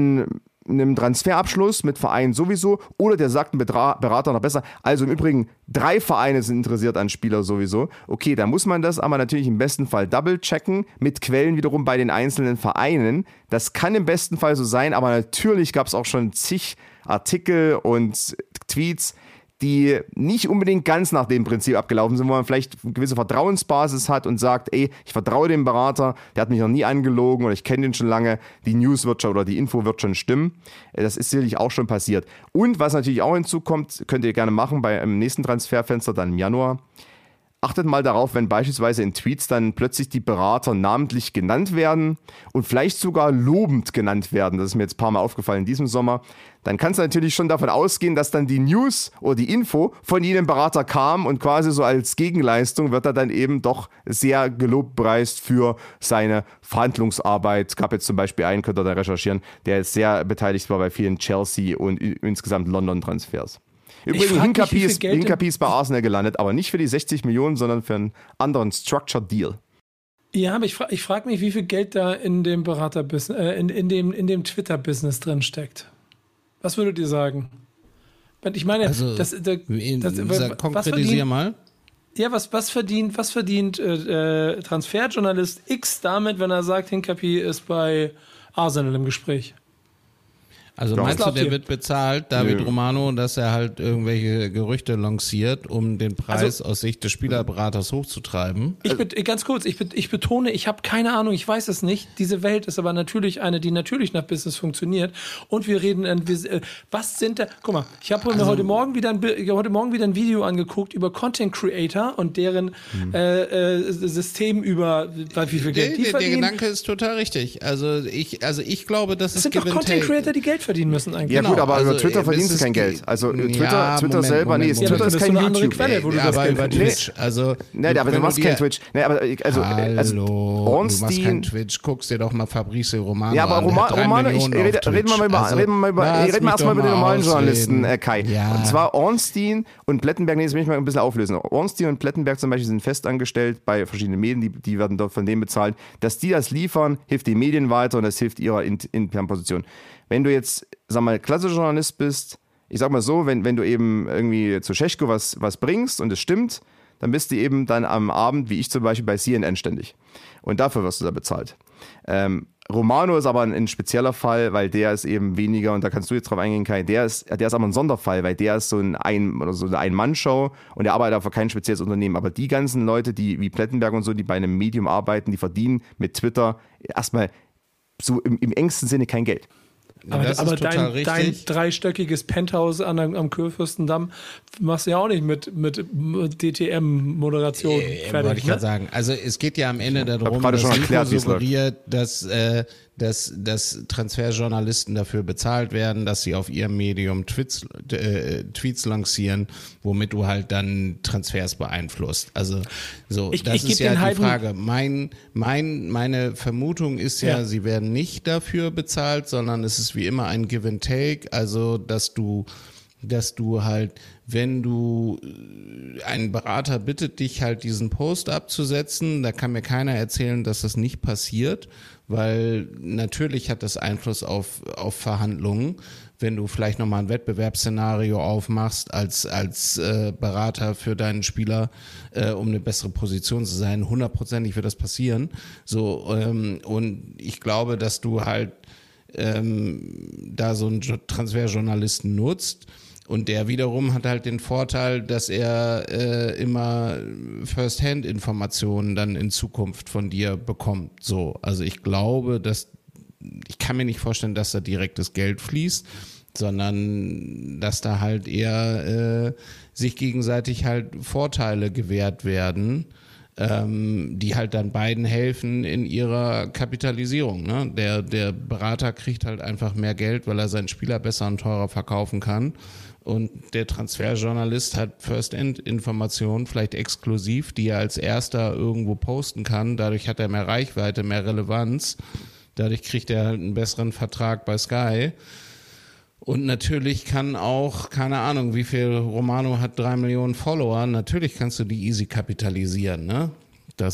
S12: einem Transferabschluss mit Vereinen sowieso. Oder der sagt ein Berater noch besser. Also im Übrigen, 3 Vereine sind interessiert an Spieler sowieso. Okay, da muss man das aber natürlich im besten Fall double-checken mit Quellen wiederum bei den einzelnen Vereinen. Das kann im besten Fall so sein, aber natürlich gab es auch schon zig Artikel und Tweets, die nicht unbedingt ganz nach dem Prinzip abgelaufen sind, wo man vielleicht eine gewisse Vertrauensbasis hat und sagt, ich vertraue dem Berater, der hat mich noch nie angelogen oder ich kenne den schon lange, die News wird schon oder die Info wird schon stimmen. Das ist sicherlich auch schon passiert. Und was natürlich auch hinzukommt, könnt ihr gerne machen beim nächsten Transferfenster, dann im Januar. Achtet mal darauf, wenn beispielsweise in Tweets dann plötzlich die Berater namentlich genannt werden und vielleicht sogar lobend genannt werden. Das ist mir jetzt ein paar Mal aufgefallen in diesem Sommer. Dann kannst du natürlich schon davon ausgehen, dass dann die News oder die Info von jenem Berater kam und quasi so als Gegenleistung wird er dann eben doch sehr gelobt preist für seine Verhandlungsarbeit. Es gab jetzt zum Beispiel einen, könnt ihr da recherchieren, der jetzt sehr beteiligt war bei vielen Chelsea und insgesamt London-Transfers. Übrigens, Hincapie ist bei Arsenal gelandet, aber nicht für die 60 Millionen, sondern für einen anderen Structured Deal.
S9: Ja, aber ich frag mich, wie viel Geld da in dem Berater-Business, in dem Twitter-Business drin steckt. Was würdet ihr sagen? Ich meine,
S11: also, konkretisier mal.
S9: Ja, was verdient Transferjournalist X damit, wenn er sagt, Hincapie ist bei Arsenal im Gespräch?
S11: Also meinst du, der wird bezahlt, David Romano, dass er halt irgendwelche Gerüchte lanciert, um den Preis aus Sicht des Spielerberaters hochzutreiben?
S9: Ganz kurz, ich betone, ich habe keine Ahnung, ich weiß es nicht. Diese Welt ist aber natürlich eine, die natürlich nach Business funktioniert. Und wir reden, was sind da, guck mal, ich habe mir heute Morgen wieder ein Video angeguckt über Content Creator und deren System über, wie viel Geld die verdienen.
S11: Der Gedanke ist total richtig. Also ich glaube, dass es
S9: sind doch Content Creator, die Geld verdienen müssen eigentlich.
S12: Ja gut, aber über Twitter verdienst du kein Geld. Also Twitter selber, Twitter ist kein YouTube.
S9: Quelle, wo du das
S11: aber über Twitch,
S12: aber du machst kein Twitch.
S11: Du machst kein Twitch, guckst dir doch mal Fabrizio Romano an.
S12: Ja, aber Romano, reden wir erstmal über den normalen Journalisten, Kai. Ja. Und zwar Ornstein und Plettenberg, das will ich mal ein bisschen auflösen. Ornstein und Plettenberg zum Beispiel sind festangestellt bei verschiedenen Medien, die werden dort von denen bezahlt. Dass die das liefern, hilft den Medien weiter und das hilft ihrer internen Position. Wenn du jetzt, klassischer Journalist bist, ich sag mal so, wenn du eben irgendwie zu Scheschko was bringst und es stimmt, dann bist du eben dann am Abend, wie ich zum Beispiel bei CNN ständig. Und dafür wirst du da bezahlt. Romano ist aber ein spezieller Fall, weil der ist eben weniger, und da kannst du jetzt drauf eingehen, Kai, der ist aber ein Sonderfall, weil der ist so eine Ein-Mann-Show und der arbeitet auch für kein spezielles Unternehmen. Aber die ganzen Leute, die wie Plettenberg und so, die bei einem Medium arbeiten, die verdienen mit Twitter erstmal so im engsten Sinne kein Geld.
S9: Aber dein dreistöckiges Penthouse am Kurfürstendamm machst du ja auch nicht mit DTM-Moderation fertig.
S11: Wollte ich gerade sagen. Also es geht ja am Ende darum, dass Nico suggeriert, dass Transferjournalisten dafür bezahlt werden, dass sie auf ihrem Medium Tweets lancieren, womit du halt dann Transfers beeinflusst. Also so, das ist ja die Frage. Meine Vermutung ist ja, sie werden nicht dafür bezahlt, sondern es ist wie immer ein Give and Take, also dass du dass du halt, wenn du, ein Berater bittet dich halt diesen Post abzusetzen, da kann mir keiner erzählen, dass das nicht passiert, weil natürlich hat das Einfluss auf Verhandlungen, wenn du vielleicht nochmal ein Wettbewerbsszenario aufmachst als Berater für deinen Spieler, um eine bessere Position zu sein, 100%ig wird das passieren. So, und ich glaube, dass du halt da so einen Transferjournalisten nutzt und der wiederum hat halt den Vorteil, dass er immer First-Hand-Informationen dann in Zukunft von dir bekommt. So, also ich glaube, ich kann mir nicht vorstellen, dass da direktes Geld fließt, sondern dass da halt eher sich gegenseitig halt Vorteile gewährt werden, die halt dann beiden helfen in ihrer Kapitalisierung. Ne? Der Berater kriegt halt einfach mehr Geld, weil er seinen Spieler besser und teurer verkaufen kann. Und der Transferjournalist hat First-End-Informationen, vielleicht exklusiv, die er als erster irgendwo posten kann. Dadurch hat er mehr Reichweite, mehr Relevanz. Dadurch kriegt er halt einen besseren Vertrag bei Sky. Und natürlich kann auch, keine Ahnung, wie viel Romano hat, 3 Millionen Follower. Natürlich kannst du die easy kapitalisieren, ne? Das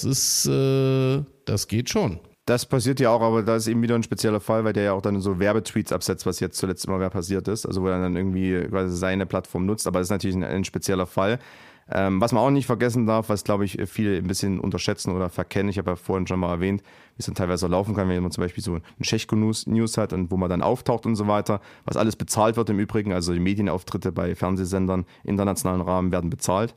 S11: geht schon.
S12: Das passiert ja auch, aber da ist eben wieder ein spezieller Fall, weil der ja auch dann so Werbetweets absetzt, was jetzt zuletzt immer mehr passiert ist. Also wo er dann irgendwie quasi seine Plattform nutzt, aber das ist natürlich ein spezieller Fall. Was man auch nicht vergessen darf, was glaube ich viele ein bisschen unterschätzen oder verkennen, ich habe ja vorhin schon mal erwähnt, wie es dann teilweise auch laufen kann, wenn man zum Beispiel so ein Schechko-News hat und wo man dann auftaucht und so weiter, was alles bezahlt wird im Übrigen, also die Medienauftritte bei Fernsehsendern internationalen Rahmen werden bezahlt.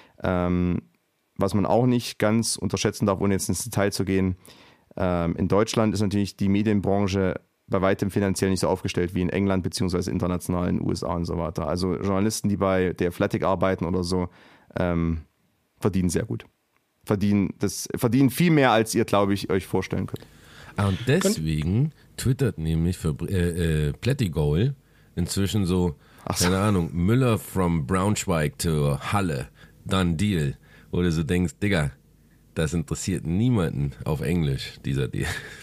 S12: Was man auch nicht ganz unterschätzen darf, ohne jetzt ins Detail zu gehen, in Deutschland ist natürlich die Medienbranche bei weitem finanziell nicht so aufgestellt wie in England beziehungsweise international in den USA und so weiter. Also Journalisten, die bei The Athletic arbeiten oder so, verdienen sehr gut. Verdienen viel mehr, als ihr, glaube ich, euch vorstellen könnt.
S10: Und deswegen twittert nämlich für Plättigol inzwischen so, keine Ahnung, Müller from Braunschweig to Halle, done deal. Wo du so denkst, Digga, das interessiert niemanden auf Englisch, dieser Deal.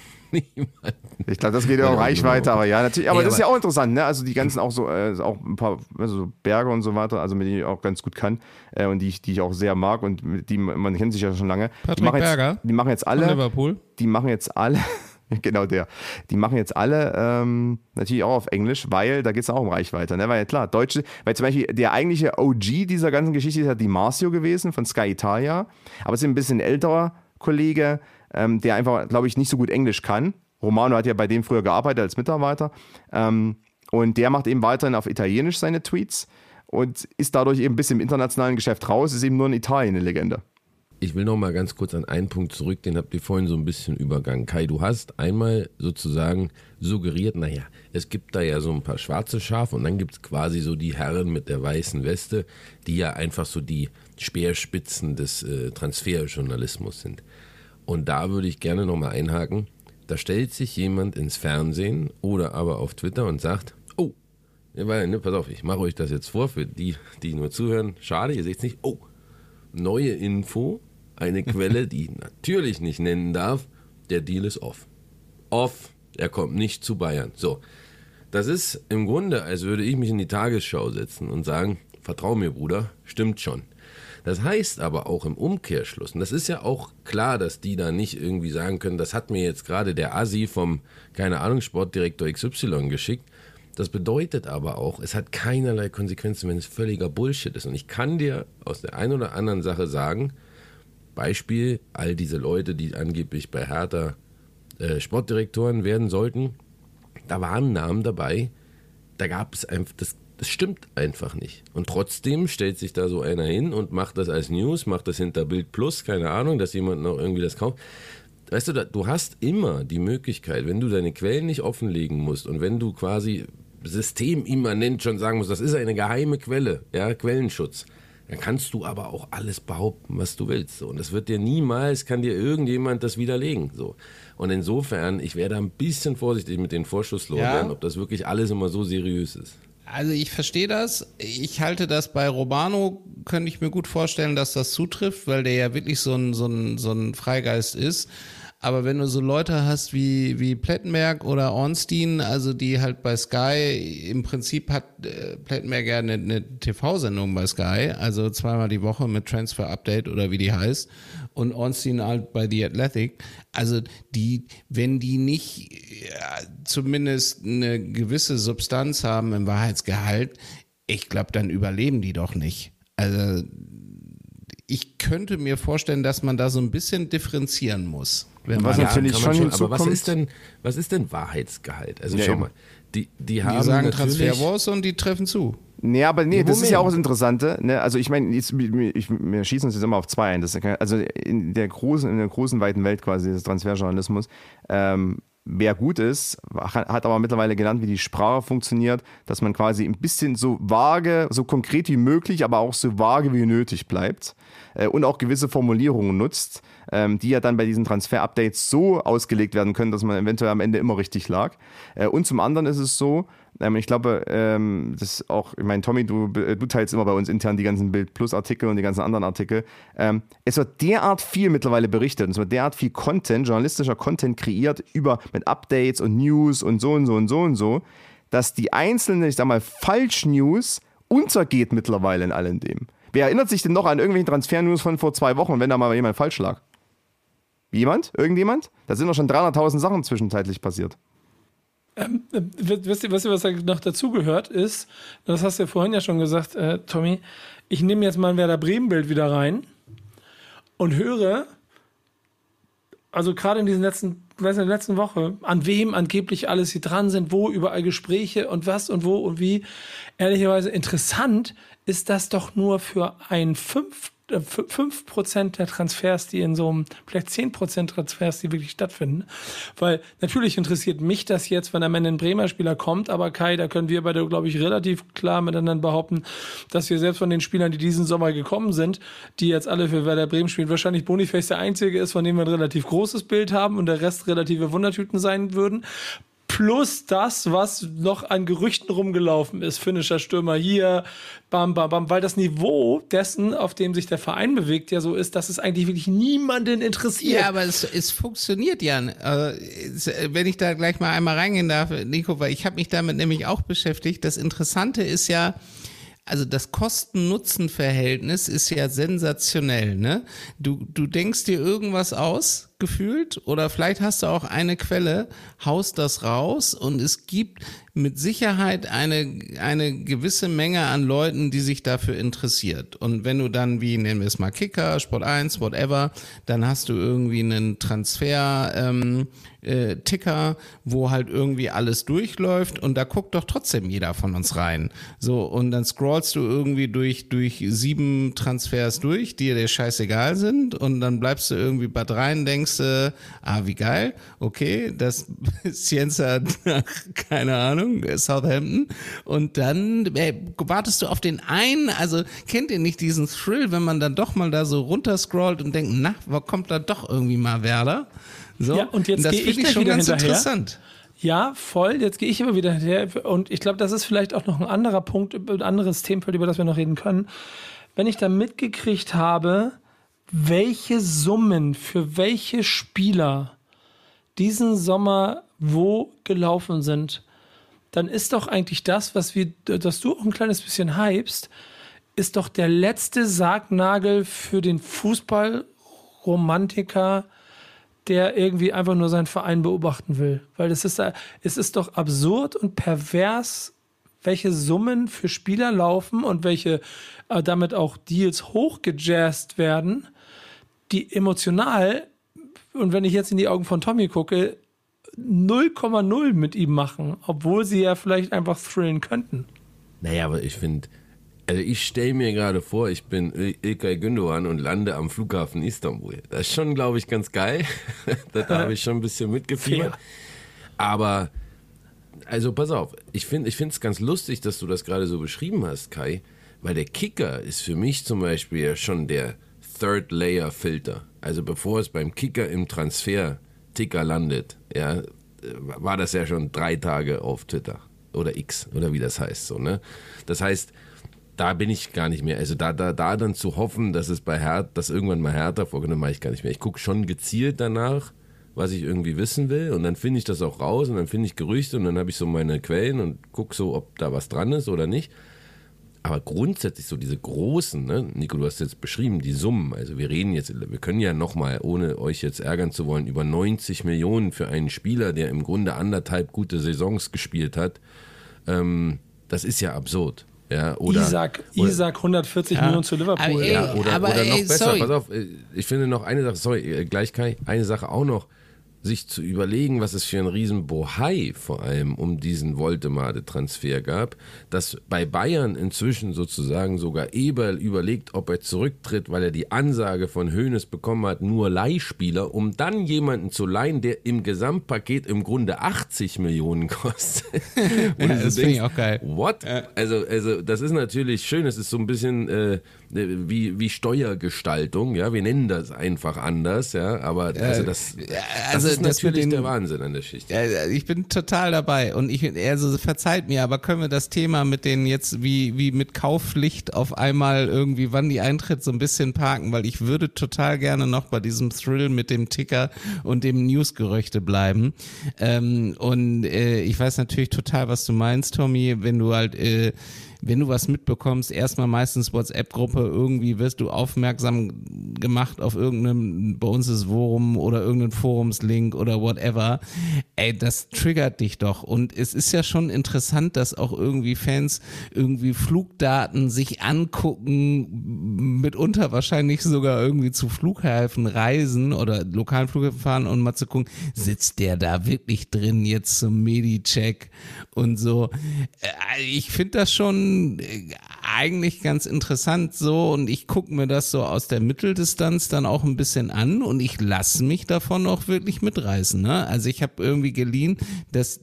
S12: Ich glaube, das geht ja um Reichweite, aber ja, natürlich. Aber das ist ja auch interessant, ne? Also die ganzen auch so, auch ein paar so Berge und so weiter, also mit denen ich auch ganz gut kann und die ich auch sehr mag und man kennt sich ja schon lange.
S11: Patrick Berger?
S12: Die machen jetzt alle.
S11: Von Liverpool?
S12: Die machen jetzt alle. Genau der. Die machen jetzt alle natürlich auch auf Englisch, weil da geht es auch um Reichweite. Ne? Weil klar, Deutsche, weil zum Beispiel der eigentliche OG dieser ganzen Geschichte ist ja Di Marzio gewesen von Sky Italia, aber es ist ein bisschen älterer Kollege, der einfach, glaube ich, nicht so gut Englisch kann. Romano hat ja bei dem früher gearbeitet als Mitarbeiter. Und der macht eben weiterhin auf Italienisch seine Tweets und ist dadurch eben ein bisschen im internationalen Geschäft raus, ist eben nur in Italien eine Legende.
S10: Ich will noch mal ganz kurz an einen Punkt zurück, den habt ihr vorhin so ein bisschen übergangen. Kai, du hast einmal sozusagen suggeriert, naja, es gibt da ja so ein paar schwarze Schafe und dann gibt es quasi so die Herren mit der weißen Weste, die ja einfach so die Speerspitzen des Transferjournalismus sind. Und da würde ich gerne nochmal einhaken, da stellt sich jemand ins Fernsehen oder aber auf Twitter und sagt, oh, pass auf, ich mache euch das jetzt vor, für die nur zuhören, schade, ihr seht es nicht, oh, neue Info, eine Quelle, die ich natürlich nicht nennen darf, der Deal ist off. Off, er kommt nicht zu Bayern. So, das ist im Grunde, als würde ich mich in die Tagesschau setzen und sagen, vertrau mir, Bruder, stimmt schon. Das heißt aber auch im Umkehrschluss, und das ist ja auch klar, dass die da nicht irgendwie sagen können, das hat mir jetzt gerade der Assi vom, keine Ahnung, Sportdirektor XY geschickt. Das bedeutet aber auch, es hat keinerlei Konsequenzen, wenn es völliger Bullshit ist. Und ich kann dir aus der einen oder anderen Sache sagen, Beispiel, all diese Leute, die angeblich bei Hertha Sportdirektoren werden sollten, da waren Namen dabei, da gab es einfach, das stimmt einfach nicht. Und trotzdem stellt sich da so einer hin und macht das als News, macht das hinter Bild Plus, keine Ahnung, dass jemand noch irgendwie das kauft. Weißt du, du hast immer die Möglichkeit, wenn du deine Quellen nicht offenlegen musst und wenn du quasi systemimmanent schon sagen musst, das ist eine geheime Quelle, ja, Quellenschutz, dann kannst du aber auch alles behaupten, was du willst. So. Und das wird dir niemals, kann dir irgendjemand das widerlegen. So. Und insofern, ich wäre da ein bisschen vorsichtig mit den Vorschusslorbeeren, ob das wirklich alles immer so seriös ist.
S11: Also ich verstehe das. Ich halte das bei Romano, könnte ich mir gut vorstellen, dass das zutrifft, weil der ja wirklich so ein Freigeist ist. Aber wenn du so Leute hast wie Plettenberg oder Ornstein, also die halt bei Sky, im Prinzip hat Plettenberg ja eine TV-Sendung bei Sky, also zweimal die Woche mit Transfer Update oder wie die heißt, und Ornstein halt bei The Athletic. Also wenn die nicht zumindest eine gewisse Substanz haben im Wahrheitsgehalt, ich glaube, dann überleben die doch nicht. Also ich könnte mir vorstellen, dass man da so ein bisschen differenzieren muss.
S12: Was natürlich schon
S10: aber was ist denn Wahrheitsgehalt? Also schau mal, die haben
S11: sagen Transferwars und die treffen zu.
S12: Nee, aber das ist ja auch das Interessante. Ne? Also ich meine, wir schießen uns jetzt immer auf zwei ein. Also in der großen, weiten Welt quasi des Transferjournalismus, wer gut ist, hat aber mittlerweile gelernt, wie die Sprache funktioniert, dass man quasi ein bisschen so vage, so konkret wie möglich, aber auch so vage wie nötig bleibt und auch gewisse Formulierungen nutzt, die ja dann bei diesen Transfer-Updates so ausgelegt werden können, dass man eventuell am Ende immer richtig lag. Und zum anderen ist es so, ich glaube, das auch, ich meine, Tommy, du teilst immer bei uns intern die ganzen Bild-Plus-Artikel und die ganzen anderen Artikel. Es wird derart viel mittlerweile berichtet und es wird derart viel Content, journalistischer Content kreiert mit Updates und News und so und so und so und so, dass die einzelne, ich sag mal, Falsch-News untergeht mittlerweile in allem dem. Wer erinnert sich denn noch an irgendwelche Transfer-News von vor 2 Wochen, wenn da mal jemand falsch lag? Jemand? Irgendjemand? Da sind doch schon 300.000 Sachen zwischenzeitlich passiert.
S9: Wisst ihr, was noch dazugehört ist, das hast du ja vorhin ja schon gesagt, Tommy, ich nehme jetzt mal ein Werder Bremen-Bild wieder rein und höre, also gerade in der letzten Woche, an wem angeblich alles hier dran sind, wo überall Gespräche und was und wo und wie. Ehrlicherweise interessant ist das doch nur für ein 5% der Transfers, die in so einem, vielleicht 10% Transfers, die wirklich stattfinden. Weil natürlich interessiert mich das jetzt, wenn am Ende ein Bremer Spieler kommt, aber Kai, da können wir beide, glaube ich, relativ klar miteinander behaupten, dass wir selbst von den Spielern, die diesen Sommer gekommen sind, die jetzt alle für Werder Bremen spielen, wahrscheinlich Boniface der Einzige ist, von dem wir ein relativ großes Bild haben und der Rest relative Wundertüten sein würden. Plus das, was noch an Gerüchten rumgelaufen ist. Finnischer Stürmer hier, bam, bam, bam. Weil das Niveau dessen, auf dem sich der Verein bewegt, ja so ist, dass es eigentlich wirklich niemanden interessiert.
S11: Ja, aber es funktioniert ja. Wenn ich da gleich mal einmal reingehen darf, Nico, weil ich habe mich damit nämlich auch beschäftigt. Das Interessante ist ja, also das Kosten-Nutzen-Verhältnis ist ja sensationell, ne? Du denkst dir irgendwas aus, gefühlt, oder vielleicht hast du auch eine Quelle, haust das raus und es gibt mit Sicherheit eine gewisse Menge an Leuten, die sich dafür interessiert. Und wenn du dann, wie nennen wir es mal, Kicker, Sport 1, whatever, dann hast du irgendwie einen Transfer, Ticker, wo halt irgendwie alles durchläuft und da guckt doch trotzdem jeder von uns rein. So, und dann scrollst du irgendwie durch 7 Transfers durch, die dir scheißegal sind, und dann bleibst du irgendwie bei 3 und denkst, wie geil, okay, das Cienza nach, keine Ahnung, Southampton, und dann wartest du auf den einen, also kennt ihr nicht diesen Thrill, wenn man dann doch mal da so runterscrollt und denkt, na, wo kommt da doch irgendwie mal Werder? So,
S9: ja, und jetzt gehe ich schon
S11: ganz
S9: hinterher.
S11: Interessant.
S9: Ja, voll. Jetzt gehe ich immer wieder hinterher. Und ich glaube, das ist vielleicht auch noch ein anderer Punkt, ein anderes Themenfeld, über das wir noch reden können. Wenn ich da mitgekriegt habe, welche Summen für welche Spieler diesen Sommer wo gelaufen sind, dann ist doch eigentlich das, dass du auch ein kleines bisschen hypst, ist doch der letzte Sargnagel für den Fußballromantiker, der irgendwie einfach nur seinen Verein beobachten will. Weil es ist doch absurd und pervers, welche Summen für Spieler laufen und welche damit auch Deals hochgejazzt werden, die emotional, und wenn ich jetzt in die Augen von Tommy gucke, 0,0 mit ihm machen, obwohl sie ja vielleicht einfach thrillen könnten.
S10: Naja, aber ich finde, also ich stelle mir gerade vor, ich bin İlkay Gündoğan und lande am Flughafen Istanbul. Das ist schon, glaube ich, ganz geil. Da habe ich schon ein bisschen mitgefiebert. Aber, also pass auf, ich finde es ganz lustig, dass du das gerade so beschrieben hast, Kai, weil der Kicker ist für mich zum Beispiel ja schon der Third-Layer-Filter. Also bevor es beim Kicker im Transfer-Ticker landet, ja, war das ja schon 3 Tage auf Twitter oder X oder wie das heißt, so, ne? Das heißt, da bin ich gar nicht mehr. Also da dann zu hoffen, dass es dass irgendwann mal Hertha vorgenommen, mache ich gar nicht mehr. Ich gucke schon gezielt danach, was ich irgendwie wissen will und dann finde ich das auch raus und dann finde ich Gerüchte und dann habe ich so meine Quellen und gucke so, ob da was dran ist oder nicht. Aber grundsätzlich so diese großen, ne? Nico, du hast jetzt beschrieben, die Summen, also wir können ja nochmal, ohne euch jetzt ärgern zu wollen, über 90 Millionen für einen Spieler, der im Grunde 1,5 gute Saisons gespielt hat, das ist ja absurd. Ja,
S9: Isaac 140 Millionen zu Liverpool.
S10: Oder noch besser, pass auf, ich finde noch eine Sache, gleich Kai, eine Sache auch noch, sich zu überlegen, was es für ein Riesenbohai vor allem um diesen Woltemade-Transfer gab, dass bei Bayern inzwischen sozusagen sogar Eberl überlegt, ob er zurücktritt, weil er die Ansage von Hoeneß bekommen hat, nur Leihspieler, um dann jemanden zu leihen, der im Gesamtpaket im Grunde 80 Millionen kostet. Und
S11: das finde ich auch geil.
S10: What? Also das ist natürlich schön, es ist so ein bisschen wie Steuergestaltung, ja, wir nennen das einfach anders, ja, aber das ist natürlich der Wahnsinn an der Geschichte.
S11: Ich bin total dabei und verzeiht mir, aber können wir das Thema mit den jetzt wie mit Kaufpflicht auf einmal irgendwie, wann die eintritt, so ein bisschen parken, weil ich würde total gerne noch bei diesem Thrill mit dem Ticker und dem Newsgerüchte bleiben ich weiß natürlich total, was du meinst, Tommy, wenn du halt wenn du was mitbekommst, erstmal meistens WhatsApp-Gruppe, irgendwie wirst du aufmerksam gemacht auf irgendeinem, bei uns ist Forum oder irgendein Forumslink oder whatever. Ey, das triggert dich doch. Und es ist ja schon interessant, dass auch irgendwie Fans irgendwie Flugdaten sich angucken, mitunter wahrscheinlich sogar irgendwie zu Flughäfen reisen oder lokalen Flughäfen fahren und mal zu gucken, sitzt der da wirklich drin jetzt zum Medi-Check und so. Ich finde das schon eigentlich ganz interessant so und ich gucke mir das so aus der Mitteldistanz dann auch ein bisschen an und ich lasse mich davon auch wirklich mitreißen. Ne? Also ich habe irgendwie geliehen, dass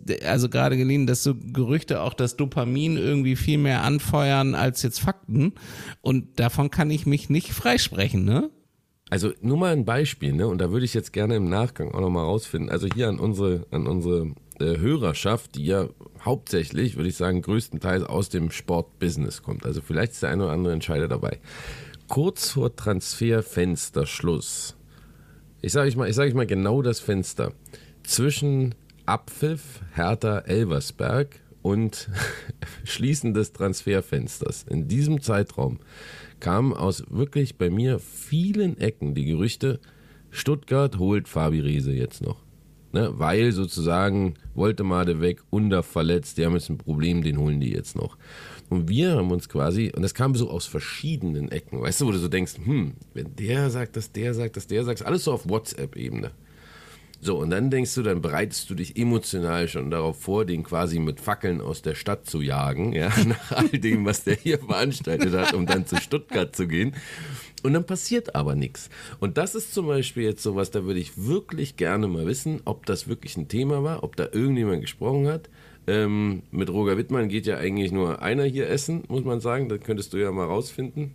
S11: so Gerüchte auch das Dopamin irgendwie viel mehr anfeuern als jetzt Fakten und davon kann ich mich nicht freisprechen, ne?
S10: Also nur mal ein Beispiel, ne? Und da würde ich jetzt gerne im Nachgang auch nochmal rausfinden. Also hier an unsere Hörerschaft, die ja hauptsächlich, würde ich sagen, größtenteils aus dem Sportbusiness kommt. Also vielleicht ist der eine oder andere Entscheider dabei. Kurz vor Transferfensterschluss, ich sage mal genau das Fenster, zwischen Abpfiff Hertha Elversberg und Schließen des Transferfensters. In diesem Zeitraum kamen aus wirklich bei mir vielen Ecken die Gerüchte, Stuttgart holt Fabi Riese jetzt noch. Ne, weil sozusagen Woltemade weg, Under verletzt, die haben jetzt ein Problem, den holen die jetzt noch. Und wir haben uns quasi, und das kam so aus verschiedenen Ecken, weißt du, wo du so denkst, wenn der sagt, dass der sagt, dass der sagt, alles so auf WhatsApp-Ebene. So, und dann denkst du, dann bereitest du dich emotional schon darauf vor, den quasi mit Fackeln aus der Stadt zu jagen, ja, nach all dem, was der hier veranstaltet hat, um dann zu Stuttgart zu gehen. Und dann passiert aber nichts. Und das ist zum Beispiel jetzt sowas, da würde ich wirklich gerne mal wissen, ob das wirklich ein Thema war, ob da irgendjemand gesprochen hat. Mit Roger Wittmann geht ja eigentlich nur einer hier essen, muss man sagen. Das könntest du ja mal rausfinden,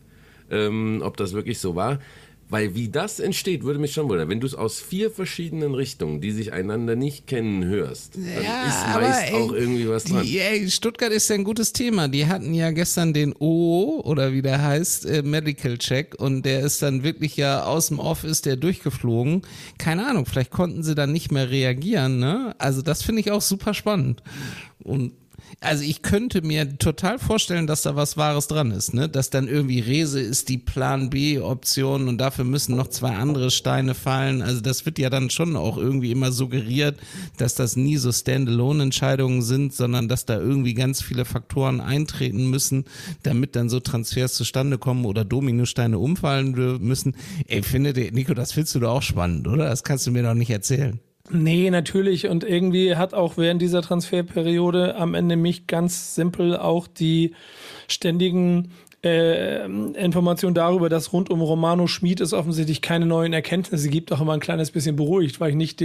S10: ob das wirklich so war. Weil wie das entsteht, würde mich schon wundern. Wenn du es aus 4 verschiedenen Richtungen, die sich einander nicht kennen, hörst, dann ist meist auch irgendwie was dran.
S11: Stuttgart ist ja ein gutes Thema. Die hatten ja gestern den oder wie der heißt, Medical Check und der ist dann wirklich ja aus dem Office, der durchgeflogen. Keine Ahnung, vielleicht konnten sie dann nicht mehr reagieren, ne? Also das finde ich auch super spannend. Und also ich könnte mir total vorstellen, dass da was Wahres dran ist, ne? Dass dann irgendwie Rese ist die Plan B-Option und dafür müssen noch 2 andere Steine fallen. Also das wird ja dann schon auch irgendwie immer suggeriert, dass das nie so Standalone-Entscheidungen sind, sondern dass da irgendwie ganz viele Faktoren eintreten müssen, damit dann so Transfers zustande kommen oder Dominosteine umfallen müssen. Ey, Nico, das findest du doch auch spannend, oder? Das kannst du mir doch nicht erzählen.
S9: Nee, natürlich. Und irgendwie hat auch während dieser Transferperiode am Ende mich ganz simpel auch die ständigen Informationen darüber, dass rund um Romano Schmid es offensichtlich keine neuen Erkenntnisse gibt, auch immer ein kleines bisschen beruhigt, weil ich nicht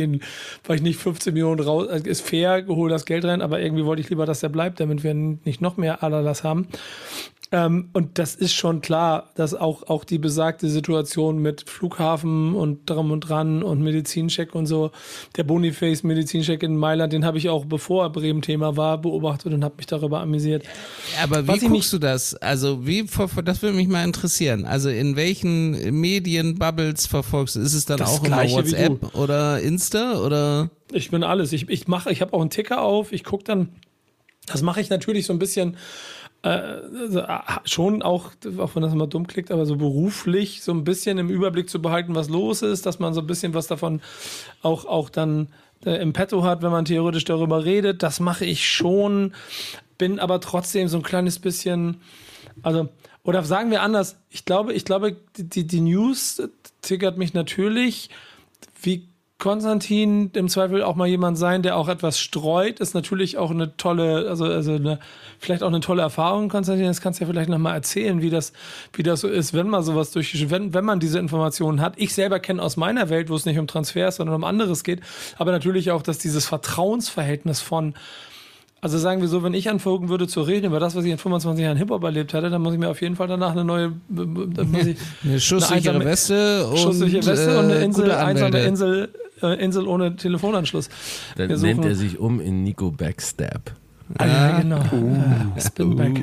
S9: 15 Millionen raus, ist fair, hole das Geld rein, aber irgendwie wollte ich lieber, dass der bleibt, damit wir nicht noch mehr Adalas haben. Und das ist schon klar, dass auch die besagte Situation mit Flughafen und drum und dran und Medizincheck und so, der Boniface-Medizincheck in Mailand, den habe ich auch, bevor Bremen-Thema war, beobachtet und habe mich darüber amüsiert.
S11: Aber wie guckst du das? Also das würde mich mal interessieren. Also in welchen Medienbubbles verfolgst du? Ist es dann
S9: Das
S11: auch immer
S9: Gleiche wie
S11: WhatsApp oder Insta oder?
S9: Ich bin alles. Ich habe auch einen Ticker auf, ich gucke dann, das mache ich natürlich so ein bisschen schon auch wenn das immer dumm klingt, aber so beruflich so ein bisschen im Überblick zu behalten, was los ist, dass man so ein bisschen was davon auch dann im Petto hat, wenn man theoretisch darüber redet. Das mache ich schon, bin aber trotzdem so ein kleines bisschen, oder sagen wir anders, ich glaube, die News triggert mich natürlich, wie Konstantin im Zweifel auch mal jemand sein, der auch etwas streut, ist natürlich auch eine tolle, vielleicht auch eine tolle Erfahrung, Konstantin. Das kannst du ja vielleicht nochmal erzählen, wie das so ist, wenn man sowas wenn man diese Informationen hat. Ich selber kenne aus meiner Welt, wo es nicht um Transfers, sondern um anderes geht, aber natürlich auch, dass dieses Vertrauensverhältnis von, also sagen wir so, wenn ich anfangen würde zu reden über das, was ich in 25 Jahren Hip-Hop erlebt hatte, dann muss ich mir auf jeden Fall danach eine
S11: schusssichere Weste und
S9: eine einsame Insel ohne Telefonanschluss.
S10: Dann nennt er sich in Nico Backstab.
S9: Ja, genau. Spinback.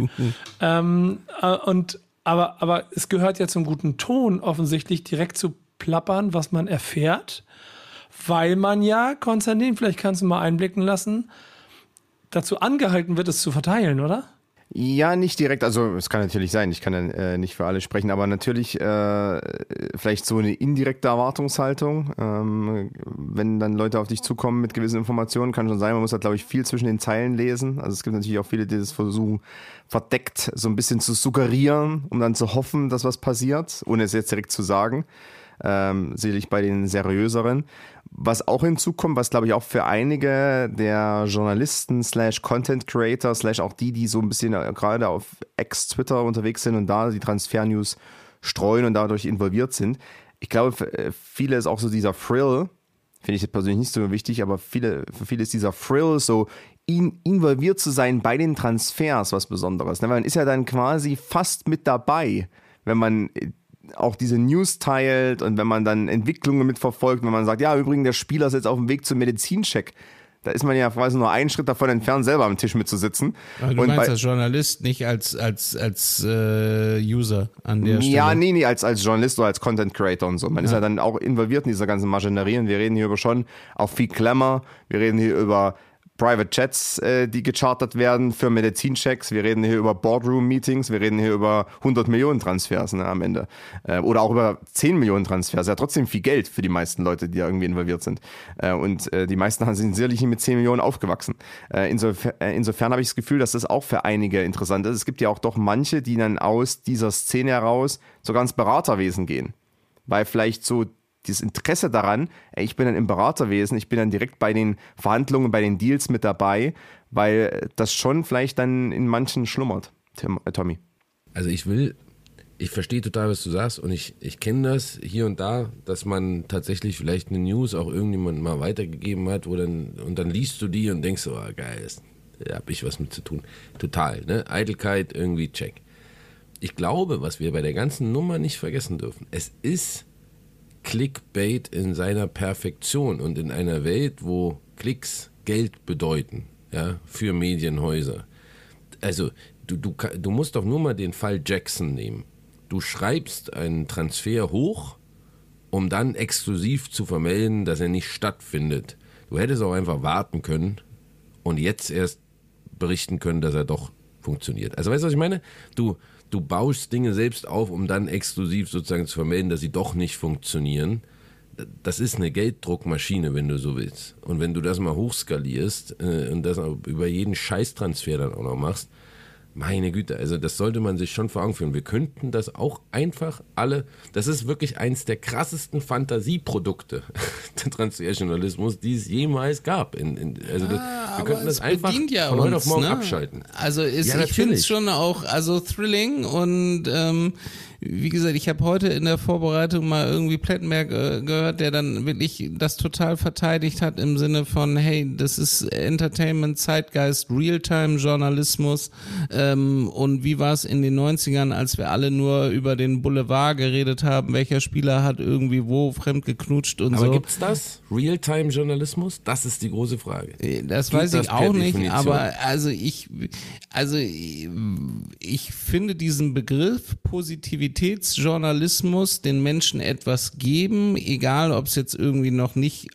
S9: Aber es gehört ja zum guten Ton, offensichtlich direkt zu plappern, was man erfährt, weil man ja, Konstantin, vielleicht kannst du mal einblicken lassen, dazu angehalten wird, es zu verteilen, oder?
S12: Ja, nicht direkt, also es kann natürlich sein, ich kann ja nicht für alle sprechen, aber natürlich vielleicht so eine indirekte Erwartungshaltung, wenn dann Leute auf dich zukommen mit gewissen Informationen, kann schon sein, man muss halt, glaube ich, viel zwischen den Zeilen lesen, also es gibt natürlich auch viele, die das versuchen, verdeckt so ein bisschen zu suggerieren, um dann zu hoffen, dass was passiert, ohne es jetzt direkt zu sagen. Sicherlich bei den seriöseren. Was auch hinzukommt, was glaube ich auch für einige der Journalisten / Content Creator / auch die so ein bisschen gerade auf Ex-Twitter unterwegs sind und da die Transfer-News streuen und dadurch involviert sind. Ich glaube, für viele ist auch so dieser Thrill, finde ich persönlich nicht so wichtig, aber für viele ist dieser Thrill, so involviert zu sein bei den Transfers, was Besonderes. Man ist ja dann quasi fast mit dabei, wenn man auch diese News teilt und wenn man dann Entwicklungen mitverfolgt, wenn man sagt, ja, übrigens, der Spieler ist jetzt auf dem Weg zum Medizincheck. Da ist man ja quasi nur einen Schritt davon entfernt, selber am Tisch mitzusitzen.
S11: Aber du meinst als Journalist, nicht als User an der Stelle?
S12: Ja, nee, als Journalist oder als Content Creator und so. Man ist ja dann auch involviert in dieser ganzen Maschinerie und wir reden hier über schon auch viel Glamour. Wir reden hier über Private Jets, die gechartert werden für Medizinchecks. Wir reden hier über Boardroom-Meetings. Wir reden hier über 100 Millionen Transfers am Ende. Oder auch über 10 Millionen Transfers. Ja, trotzdem viel Geld für die meisten Leute, die da irgendwie involviert sind. Und die meisten sind sicherlich mit 10 Millionen aufgewachsen. Insofern habe ich das Gefühl, dass das auch für einige interessant ist. Es gibt ja auch doch manche, die dann aus dieser Szene heraus sogar ins Beraterwesen gehen. Weil vielleicht so dieses Interesse daran, ich bin dann im Beraterwesen, ich bin dann direkt bei den Verhandlungen, bei den Deals mit dabei, weil das schon vielleicht dann in manchen schlummert, Tommy.
S10: Also ich verstehe total, was du sagst und ich kenne das hier und da, dass man tatsächlich vielleicht eine News auch irgendjemandem mal weitergegeben hat und dann liest du die und denkst so, geil, da habe ich was mit zu tun. Total, ne? Eitelkeit, irgendwie check. Ich glaube, was wir bei der ganzen Nummer nicht vergessen dürfen, es ist Clickbait in seiner Perfektion und in einer Welt, wo Klicks Geld bedeuten, ja, für Medienhäuser. Also du musst doch nur mal den Fall Jackson nehmen. Du schreibst einen Transfer hoch, um dann exklusiv zu vermelden, dass er nicht stattfindet. Du hättest auch einfach warten können und jetzt erst berichten können, dass er doch funktioniert. Also weißt du, was ich meine? Du baust Dinge selbst auf, um dann exklusiv sozusagen zu vermelden, dass sie doch nicht funktionieren. Das ist eine Gelddruckmaschine, wenn du so willst. Und wenn du das mal hochskalierst und das über jeden Scheißtransfer dann auch noch machst, meine Güte, also das sollte man sich schon vor Augen führen. Wir könnten das auch einfach alle, das ist wirklich eins der krassesten Fantasieprodukte, der Transferjournalismus, die es jemals gab. Wir könnten das einfach von heute auf morgen abschalten.
S11: Also ich finde es schon auch thrilling und wie gesagt, ich habe heute in der Vorbereitung mal irgendwie Plettenberg gehört, der dann wirklich das total verteidigt hat im Sinne von, hey, das ist Entertainment, Zeitgeist, Realtime-Journalismus und wie war es in den 90ern, als wir alle nur über den Boulevard geredet haben, welcher Spieler hat irgendwie wo fremd geknutscht und
S10: aber
S11: so.
S10: Aber gibt's das? Realtime-Journalismus? Das ist die große Frage.
S11: Das weiß ich auch nicht, aber ich finde diesen Begriff Positivitätsjournalismus, den Menschen etwas geben, egal ob es jetzt irgendwie noch nicht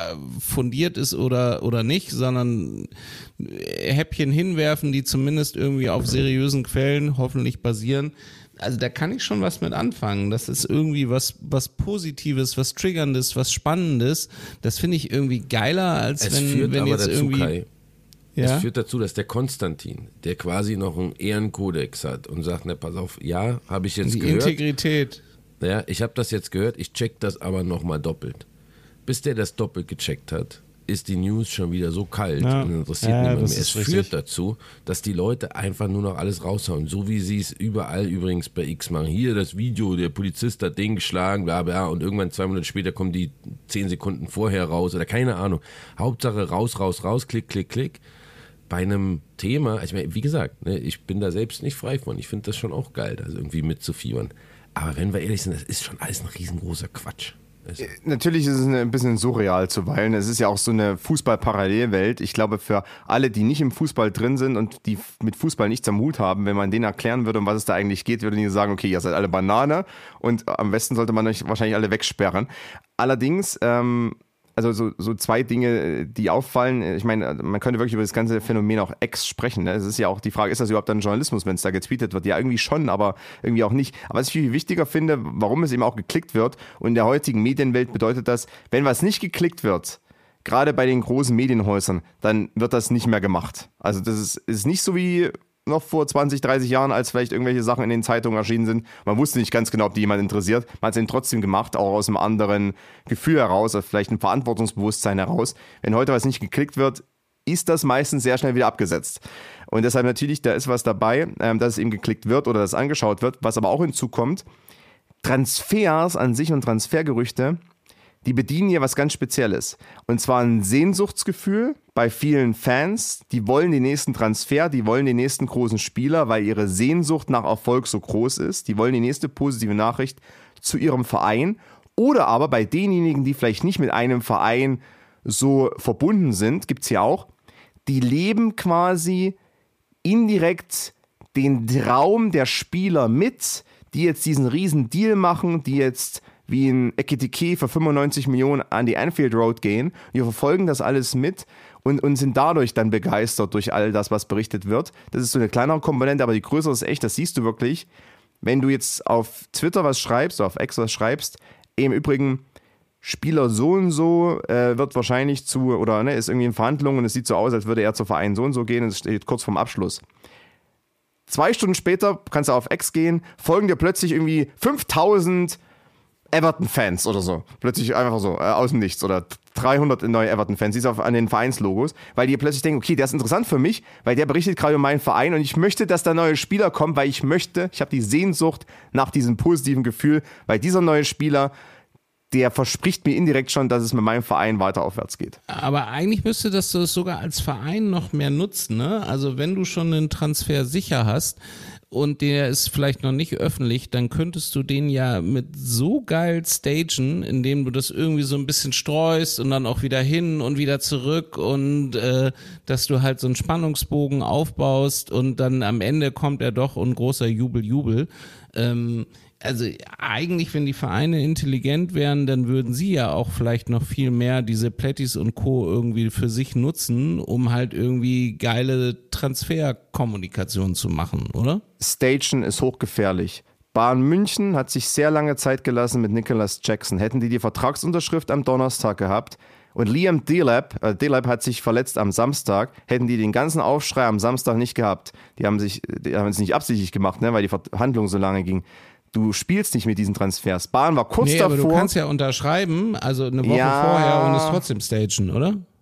S11: fundiert ist oder nicht, sondern Häppchen hinwerfen, die zumindest irgendwie auf seriösen Quellen hoffentlich basieren. Also da kann ich schon was mit anfangen. Das ist irgendwie was Positives, was Triggerndes, was Spannendes. Das finde ich irgendwie geiler, als wenn jetzt dazu, irgendwie...
S10: Kai, es führt dazu, dass der Konstantin, der quasi noch einen Ehrenkodex hat und sagt, na pass auf, ja, habe ich jetzt gehört.
S11: Die Integrität.
S10: Ja, ich habe das jetzt gehört, ich check das aber nochmal doppelt. Bis der das doppelt gecheckt hat, ist die News schon wieder so kalt und interessiert niemand mehr. Es führt dazu, dass die Leute einfach nur noch alles raushauen, so wie sie es überall übrigens bei X machen. Hier das Video, der Polizist hat den geschlagen, bla bla, und irgendwann 2 Monate später kommen die 10 Sekunden vorher raus oder keine Ahnung. Hauptsache raus, klick, klick, klick. Bei einem Thema, ich meine, wie gesagt, ne, ich bin da selbst nicht frei von. Ich finde das schon auch geil, also irgendwie mitzufiebern. Aber wenn wir ehrlich sind, das ist schon alles ein riesengroßer Quatsch.
S12: Natürlich ist es ein bisschen surreal zuweilen. Es ist ja auch so eine Fußball-Parallelwelt. Ich glaube, für alle, die nicht im Fußball drin sind und die mit Fußball nichts am Hut haben, wenn man denen erklären würde, um was es da eigentlich geht, würden die sagen, okay, ihr seid alle Banane und am besten sollte man euch wahrscheinlich alle wegsperren. Allerdings, also so 2 Dinge, die auffallen. Ich meine, man könnte wirklich über das ganze Phänomen auch X sprechen. Ne? Es ist ja auch die Frage, ist das überhaupt dann Journalismus, wenn es da getweetet wird? Ja, irgendwie schon, aber irgendwie auch nicht. Aber was ich viel wichtiger finde, warum es eben auch geklickt wird, und in der heutigen Medienwelt bedeutet das, wenn was nicht geklickt wird, gerade bei den großen Medienhäusern, dann wird das nicht mehr gemacht. Also das ist nicht so wie noch vor 20, 30 Jahren, als vielleicht irgendwelche Sachen in den Zeitungen erschienen sind. Man wusste nicht ganz genau, ob die jemand interessiert. Man hat es eben trotzdem gemacht, auch aus einem anderen Gefühl heraus, oder vielleicht ein Verantwortungsbewusstsein heraus. Wenn heute was nicht geklickt wird, ist das meistens sehr schnell wieder abgesetzt. Und deshalb natürlich, da ist was dabei, dass es eben geklickt wird oder dass es angeschaut wird. Was aber auch hinzukommt, Transfers an sich und Transfergerüchte, die bedienen hier was ganz Spezielles. Und zwar ein Sehnsuchtsgefühl bei vielen Fans. Die wollen den nächsten Transfer, die wollen den nächsten großen Spieler, weil ihre Sehnsucht nach Erfolg so groß ist. Die wollen die nächste positive Nachricht zu ihrem Verein. Oder aber bei denjenigen, die vielleicht nicht mit einem Verein so verbunden sind, gibt es ja auch, die leben quasi indirekt den Traum der Spieler mit, die jetzt diesen riesen Deal machen, die jetzt wie ein Ekitike für 95 Millionen an die Anfield Road gehen. Wir verfolgen das alles mit und sind dadurch dann begeistert durch all das, was berichtet wird. Das ist so eine kleinere Komponente, aber die größere ist echt, das siehst du wirklich, wenn du jetzt auf Twitter was schreibst oder auf X was schreibst, im Übrigen Spieler so und so wird wahrscheinlich ist irgendwie in Verhandlungen und es sieht so aus, als würde er zu Verein so und so gehen und es steht kurz vorm Abschluss. 2 Stunden später kannst du auf X gehen, folgen dir plötzlich irgendwie 5000 Everton-Fans oder so. Plötzlich einfach so, aus dem Nichts. Oder 300 neue Everton-Fans, siehst du an den Vereinslogos, weil die plötzlich denken, okay, der ist interessant für mich, weil der berichtet gerade über meinen Verein und ich möchte, dass da neue Spieler kommen, weil ich habe die Sehnsucht nach diesem positiven Gefühl, weil dieser neue Spieler, der verspricht mir indirekt schon, dass es mit meinem Verein weiter aufwärts geht.
S11: Aber eigentlich müsste das sogar als Verein noch mehr nutzen, ne? Also wenn du schon einen Transfer sicher hast, und der ist vielleicht noch nicht öffentlich, dann könntest du den ja mit so geil stagen, indem du das irgendwie so ein bisschen streust und dann auch wieder hin und wieder zurück und dass du halt so einen Spannungsbogen aufbaust und dann am Ende kommt er doch und großer Jubel. Also eigentlich, wenn die Vereine intelligent wären, dann würden sie ja auch vielleicht noch viel mehr diese Plättis und Co. irgendwie für sich nutzen, um halt irgendwie geile Transferkommunikation zu machen, oder?
S12: Stagen ist hochgefährlich. Bayern München hat sich sehr lange Zeit gelassen mit Nicolas Jackson. Hätten die Vertragsunterschrift am Donnerstag gehabt und Liam Delap hat sich verletzt am Samstag, hätten die den ganzen Aufschrei am Samstag nicht gehabt. Die haben es nicht absichtlich gemacht, ne, weil die Verhandlung so lange ging. Du spielst nicht mit diesen Transfers. Bayern war kurz davor.
S11: Aber du kannst ja unterschreiben, also eine Woche vorher und es trotzdem stagen, oder?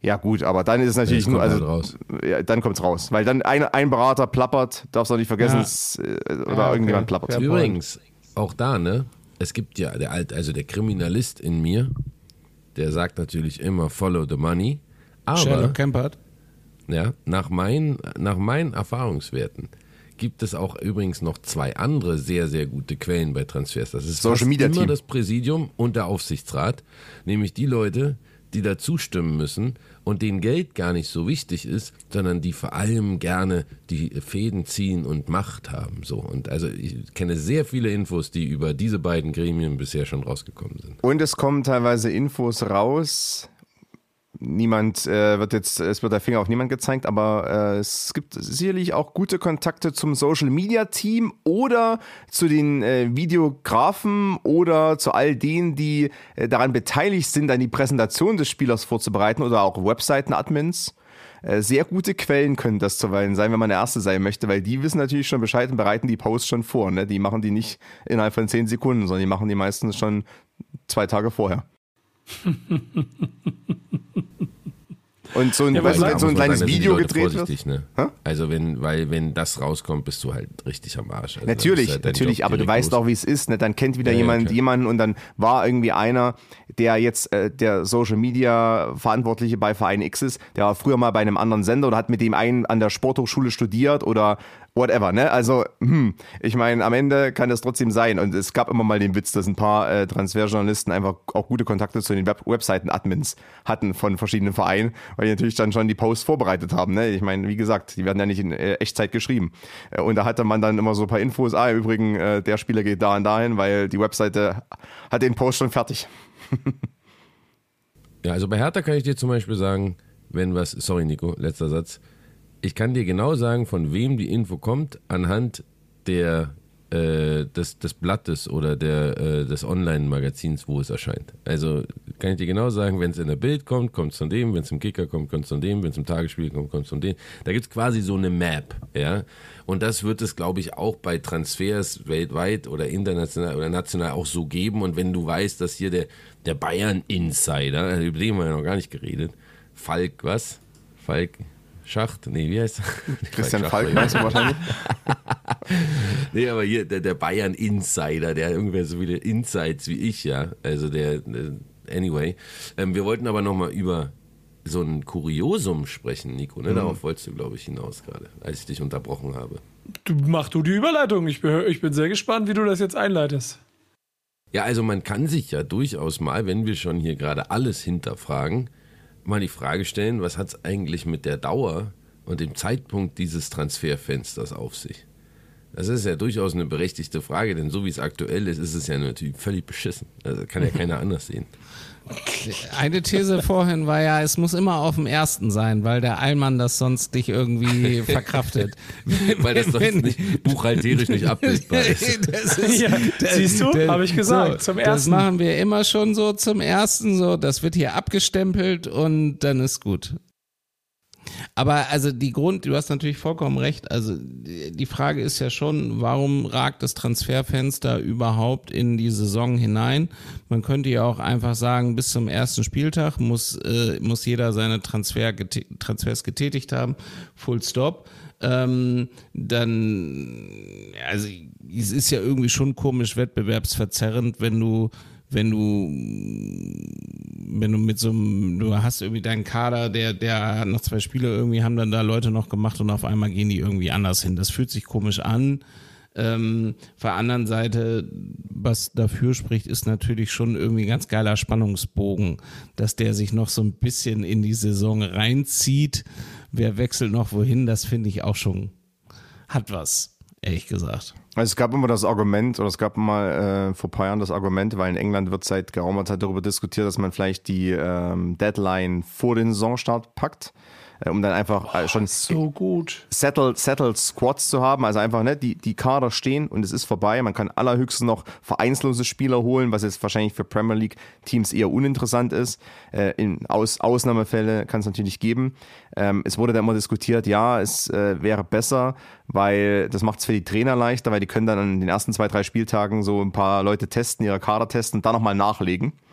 S12: Ja gut, aber dann ist es natürlich nur, also
S10: raus.
S12: Ja, dann kommt's raus, weil dann ein Berater plappert, darfst du auch nicht vergessen, oder irgendjemand plappert.
S10: Ja, übrigens, auch da, ne, es gibt ja der Kriminalist in mir, der sagt natürlich immer follow the money, aber
S11: Sherlock Kempert.
S10: Ja, nach meinen Erfahrungswerten gibt es auch übrigens noch 2 andere sehr, sehr gute Quellen bei Transfers. Das ist
S12: Social Media
S10: immer
S12: Team.
S10: das Präsidium und der Aufsichtsrat, nämlich die Leute, die da zustimmen müssen und denen Geld gar nicht so wichtig ist, sondern die vor allem gerne die Fäden ziehen und Macht haben. So. Und also ich kenne sehr viele Infos, die über diese beiden Gremien bisher schon rausgekommen sind.
S12: Und es kommen teilweise Infos raus. Es wird der Finger auf niemand gezeigt, aber es gibt sicherlich auch gute Kontakte zum Social Media Team oder zu den Videografen oder zu all denen, die daran beteiligt sind, dann die Präsentation des Spielers vorzubereiten oder auch Webseiten-Admins. Sehr gute Quellen können das zuweilen sein, wenn man der Erste sein möchte, weil die wissen natürlich schon Bescheid und bereiten die Posts schon vor. Ne? Die machen die nicht innerhalb von 10 Sekunden, sondern die machen die meistens schon 2 Tage vorher. Und so ein kleines Video gedreht wird.
S10: Ne? Also wenn das rauskommt, bist du halt richtig am Arsch. Also
S12: natürlich, aber du weißt auch, wie es ist. Ne? Dann kennt wieder jemanden und dann war irgendwie einer, der jetzt der Social Media Verantwortliche bei Verein X ist, der war früher mal bei einem anderen Sender oder hat mit dem einen an der Sporthochschule studiert oder whatever, ne? Also, ich meine, am Ende kann das trotzdem sein. Und es gab immer mal den Witz, dass ein paar Transferjournalisten einfach auch gute Kontakte zu den Webseiten-Admins hatten von verschiedenen Vereinen, weil die natürlich dann schon die Posts vorbereitet haben, ne? Ich meine, wie gesagt, die werden ja nicht in Echtzeit geschrieben. Und da hatte man dann immer so ein paar Infos, im Übrigen, der Spieler geht da und dahin, weil die Webseite hat den Post schon fertig.
S10: Ja, also bei Hertha kann ich dir zum Beispiel sagen, sorry Nico, letzter Satz, ich kann dir genau sagen, von wem die Info kommt, anhand des Blattes oder des Online-Magazins, wo es erscheint. Also kann ich dir genau sagen, wenn es in der Bild kommt, kommt es von dem, wenn es im Kicker kommt, kommt es von dem, wenn es im Tagesspiel kommt, kommt es von dem. Da gibt es quasi so eine Map, ja. Und das wird es, glaube ich, auch bei Transfers weltweit oder international oder national auch so geben. Und wenn du weißt, dass hier der Bayern-Insider, über den haben wir ja noch gar nicht geredet, Falk Schacht, nee, wie heißt er?
S12: Christian Falk, meinst du wahrscheinlich?
S10: Nee, aber hier der Bayern-Insider, der hat ungefähr so viele Insights wie ich, ja. Also anyway. Wir wollten aber nochmal über so ein Kuriosum sprechen, Nico, ne? Darauf wolltest du, glaube ich, hinaus gerade, als ich dich unterbrochen habe.
S9: Mach du die Überleitung. Ich bin sehr gespannt, wie du das jetzt einleitest.
S10: Ja, also man kann sich ja durchaus mal, wenn wir schon hier gerade alles hinterfragen, mal die Frage stellen, was hat es eigentlich mit der Dauer und dem Zeitpunkt dieses Transferfensters auf sich? Das ist ja durchaus eine berechtigte Frage, denn so wie es aktuell ist, ist es ja natürlich völlig beschissen. Also kann ja keiner anders sehen.
S11: Eine These vorhin war ja, es muss immer auf dem ersten sein, weil der Allmann das sonst nicht irgendwie verkraftet.
S10: Weil das sonst nicht buchhalterisch nicht abbildbar ist.
S9: Siehst du, habe ich gesagt,
S11: so,
S9: zum ersten.
S11: Das machen wir immer schon so zum ersten, so, das wird hier abgestempelt und dann ist gut. Aber also du hast natürlich vollkommen recht, also die Frage ist ja schon, warum ragt das Transferfenster überhaupt in die Saison hinein? Man könnte ja auch einfach sagen, bis zum ersten Spieltag muss jeder seine Transfers getätigt haben, full stop. Dann, also es ist ja irgendwie schon komisch wettbewerbsverzerrend, wenn du mit so einem, du hast irgendwie deinen Kader, der hat noch 2 Spiele, irgendwie haben dann da Leute noch gemacht und auf einmal gehen die irgendwie anders hin. Das fühlt sich komisch an. Auf der anderen Seite, was dafür spricht, ist natürlich schon irgendwie ein ganz geiler Spannungsbogen, dass der sich noch so ein bisschen in die Saison reinzieht. Wer wechselt noch wohin, das finde ich auch schon, hat was, ehrlich gesagt.
S12: Also es gab immer das Argument, oder es gab mal vor ein paar Jahren das Argument, weil in England wird seit geraumer Zeit darüber diskutiert, dass man vielleicht die Deadline vor den Saisonstart packt, um dann einfach schon
S9: so gut
S12: settled Squads zu haben, also einfach die Kader stehen und es ist vorbei. Man kann allerhöchstens noch vereinslose Spieler holen, was jetzt wahrscheinlich für Premier League Teams eher uninteressant ist. In Ausnahmefälle kann es natürlich geben. Es wurde dann immer diskutiert, ja, es wäre besser, weil das macht es für die Trainer leichter, weil die können dann an den ersten 2-3 Spieltagen so ein paar Leute testen, ihre Kader testen und dann nochmal nachlegen.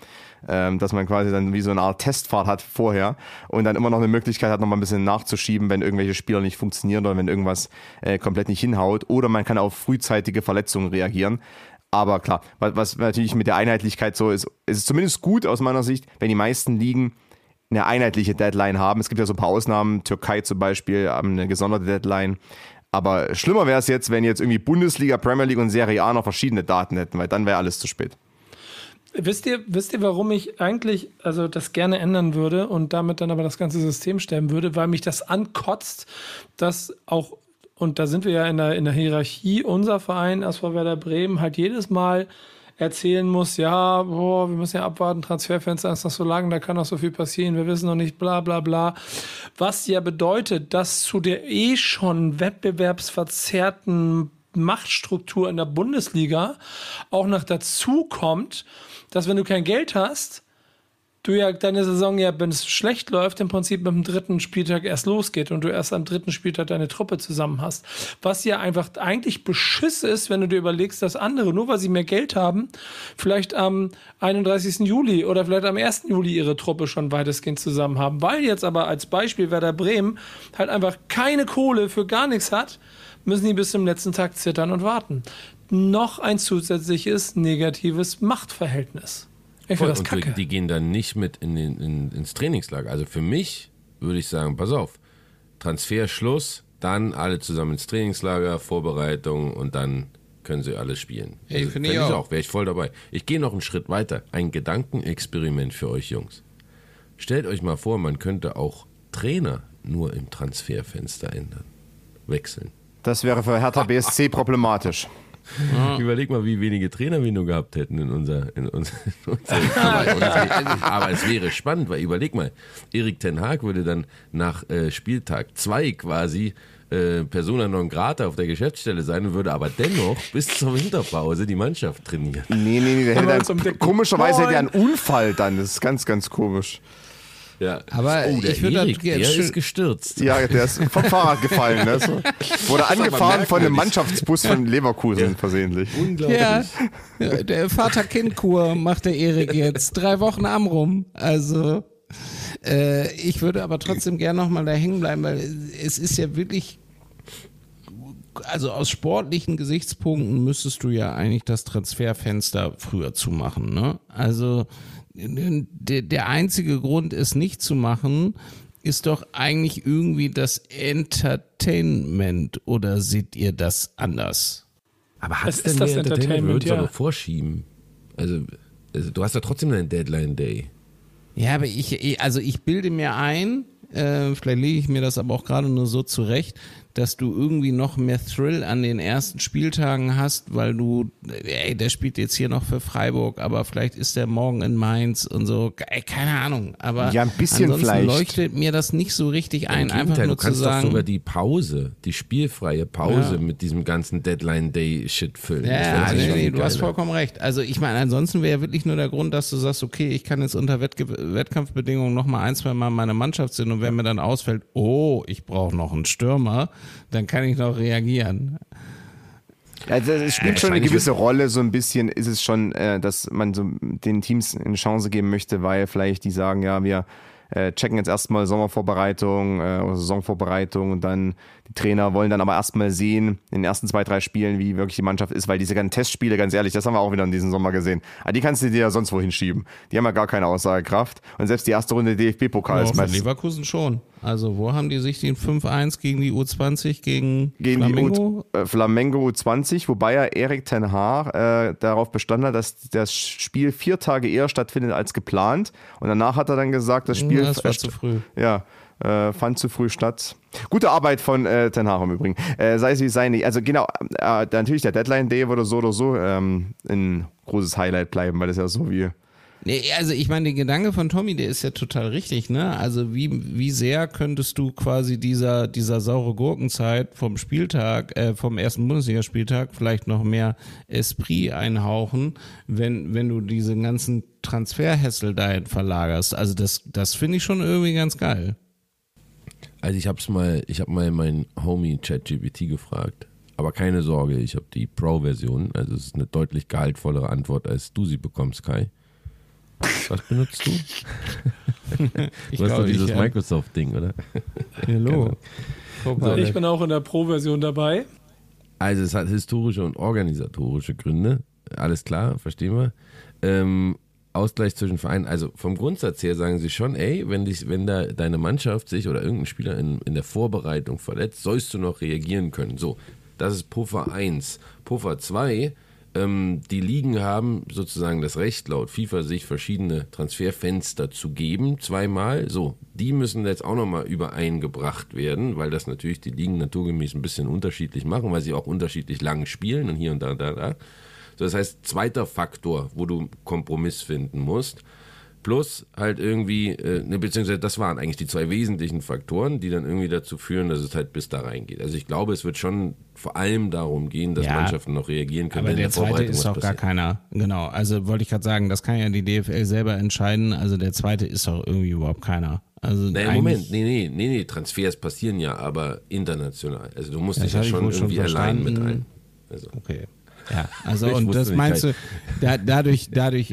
S12: dass man quasi dann wie so eine Art Testfahrt hat vorher und dann immer noch eine Möglichkeit hat, nochmal ein bisschen nachzuschieben, wenn irgendwelche Spieler nicht funktionieren oder wenn irgendwas komplett nicht hinhaut. Oder man kann auf frühzeitige Verletzungen reagieren. Aber klar, was natürlich mit der Einheitlichkeit so ist, ist es zumindest gut aus meiner Sicht, wenn die meisten Ligen eine einheitliche Deadline haben. Es gibt ja so ein paar Ausnahmen, Türkei zum Beispiel haben eine gesonderte Deadline. Aber schlimmer wäre es jetzt, wenn jetzt irgendwie Bundesliga, Premier League und Serie A noch verschiedene Daten hätten, weil dann wäre alles zu spät.
S9: Wisst ihr, warum ich eigentlich das gerne ändern würde und damit dann aber das ganze System stellen würde? Weil mich das ankotzt, dass auch, und da sind wir ja in der Hierarchie, unser Verein, SV Werder Bremen, halt jedes Mal erzählen muss, ja, wir müssen ja abwarten, Transferfenster ist noch so lang, da kann noch so viel passieren, wir wissen noch nicht, bla bla bla. Was ja bedeutet, dass zu der schon wettbewerbsverzerrten Machtstruktur in der Bundesliga auch noch dazu kommt, dass wenn du kein Geld hast, du ja deine Saison wenn es schlecht läuft, im Prinzip mit dem 3. Spieltag erst losgeht und du erst am 3. Spieltag deine Truppe zusammen hast. Was ja einfach eigentlich Beschiss ist, wenn du dir überlegst, dass andere, nur weil sie mehr Geld haben, vielleicht am 31. Juli oder vielleicht am 1. Juli ihre Truppe schon weitestgehend zusammen haben. Weil jetzt aber als Beispiel Werder Bremen halt einfach keine Kohle für gar nichts hat, müssen die bis zum letzten Tag zittern und warten. Noch ein zusätzliches negatives Machtverhältnis. Ich finde das kacke.
S10: Die gehen dann nicht mit ins Trainingslager. Also für mich würde ich sagen, pass auf, Transferschluss, dann alle zusammen ins Trainingslager, Vorbereitung und dann können sie alles spielen.
S11: Hey, finde ich auch.
S10: Wäre ich voll dabei. Ich gehe noch einen Schritt weiter. Ein Gedankenexperiment für euch Jungs. Stellt euch mal vor, man könnte auch Trainer nur im Transferfenster ändern. Wechseln.
S12: Das wäre für Hertha BSC problematisch.
S10: Ja. Überleg mal, wie wenige Trainer wir nur gehabt hätten in unser aber es wäre spannend, weil überleg mal, Erik ten Hag würde dann nach Spieltag 2 quasi Persona non grata auf der Geschäftsstelle sein und würde aber dennoch bis zur Winterpause die Mannschaft trainieren.
S12: Nee, der hätte komischerweise hätte er einen Unfall dann, das ist ganz, ganz komisch.
S10: Ja.
S11: Aber
S10: der
S11: ich würde
S10: Erik, der ist gestürzt.
S12: Ja, der ist vom Fahrrad gefallen. Ne? So. Wurde angefahren von einem Mannschaftsbus von Leverkusen versehentlich.
S10: Unglaublich.
S11: Ja, der Vater-Kind-Kur macht der Erik jetzt. 3 Wochen am rum. Also, ich würde aber trotzdem gerne nochmal da hängen bleiben, weil es ist ja wirklich, also aus sportlichen Gesichtspunkten müsstest du ja eigentlich das Transferfenster früher zumachen. Ne? Also, der einzige Grund, es nicht zu machen, ist doch eigentlich irgendwie das Entertainment. Oder seht ihr das anders?
S10: Aber hat es denn mehr Entertainment? Würdest du aber vorschieben. Also, du hast ja trotzdem einen Deadline-Day.
S11: Ja, aber ich bilde mir ein, vielleicht lege ich mir das aber auch gerade nur so zurecht, dass du irgendwie noch mehr Thrill an den ersten Spieltagen hast, weil der spielt jetzt hier noch für Freiburg, aber vielleicht ist der morgen in Mainz und so, keine Ahnung, aber
S12: ja, ein bisschen
S11: ansonsten
S12: vielleicht.
S11: Leuchtet mir das nicht so richtig ein, einfach nur
S10: du kannst
S11: zu sagen,
S10: doch sogar die Pause, die spielfreie Pause mit diesem ganzen Deadline-Day-Shit füllen.
S11: Ja, nee, du hast vollkommen recht. Also ich meine, ansonsten wäre ja wirklich nur der Grund, dass du sagst, okay, ich kann jetzt unter Wettkampfbedingungen nochmal 1-2 Mal meine Mannschaft sehen und wenn mir dann ausfällt, ich brauche noch einen Stürmer, dann kann ich noch reagieren.
S12: Also es spielt schon eine gewisse Rolle, so ein bisschen ist es schon, dass man so den Teams eine Chance geben möchte, weil vielleicht die sagen, ja, wir checken jetzt erstmal Sommervorbereitung oder Saisonvorbereitung und dann die Trainer wollen dann aber erstmal sehen in den ersten 2-3 Spielen, wie wirklich die Mannschaft ist, weil diese ganzen Testspiele, ganz ehrlich, das haben wir auch wieder in diesem Sommer gesehen. Aber die kannst du dir ja sonst wohin schieben. Die haben ja gar keine Aussagekraft und selbst die erste Runde DFB-Pokal ist meistens.
S11: Leverkusen schon. Also wo haben die sich den 5-1 gegen die U20 gegen Flamengo?
S12: Flamengo U20, wobei ja Erik ten Hag darauf bestanden hat, dass das Spiel 4 Tage eher stattfindet als geplant und danach hat er dann gesagt, das Spiel
S11: war zu früh.
S12: Ja, fand zu früh statt. Gute Arbeit von ten Hag im Übrigen. Sei es wie es sei nicht. Also genau, natürlich der Deadline Day würde so oder so ein großes Highlight bleiben, weil das ja so wie...
S11: Nee, also ich meine, der Gedanke von Tommy, der ist ja total richtig, ne? Also wie sehr könntest du quasi dieser saure Gurkenzeit vom Spieltag, vom ersten Bundesligaspieltag vielleicht noch mehr Esprit einhauchen, wenn du diese ganzen Transferhässel dahin verlagerst. Also das finde ich schon irgendwie ganz geil.
S10: Also ich habe mal meinen Homie ChatGPT gefragt, aber keine Sorge, ich habe die Pro-Version, also es ist eine deutlich gehaltvollere Antwort, als du sie bekommst, Kai. Was benutzt du? Du hast doch dieses Microsoft-Ding, oder?
S11: Hallo.
S9: So, ich bin auch in der Pro-Version dabei.
S10: Also es hat historische und organisatorische Gründe. Alles klar, verstehen wir. Ausgleich zwischen Vereinen. Also vom Grundsatz her sagen sie schon, ey, wenn da deine Mannschaft sich oder irgendein Spieler in der Vorbereitung verletzt, sollst du noch reagieren können. So, das ist Puffer 1. Puffer 2, die Ligen haben sozusagen das Recht, laut FIFA sich verschiedene Transferfenster zu geben, zweimal. So, die müssen jetzt auch nochmal übereingebracht werden, weil das natürlich die Ligen naturgemäß ein bisschen unterschiedlich machen, weil sie auch unterschiedlich lang spielen und hier und da. So, das heißt, zweiter Faktor, wo du Kompromiss finden musst. Plus halt irgendwie, beziehungsweise das waren eigentlich die zwei wesentlichen Faktoren, die dann irgendwie dazu führen, dass es halt bis da reingeht. Also ich glaube, es wird schon vor allem darum gehen, dass Mannschaften noch reagieren können.
S11: Aber der zweite ist doch gar keiner. Genau, also wollte ich gerade sagen, das kann ja die DFL selber entscheiden. Also der zweite ist doch irgendwie überhaupt keiner. Also
S10: Moment, nee, Transfers passieren ja, aber international. Also du musst dich ja schon irgendwie allein mit ein. Also.
S11: Okay. Ja, also und das meinst du, dadurch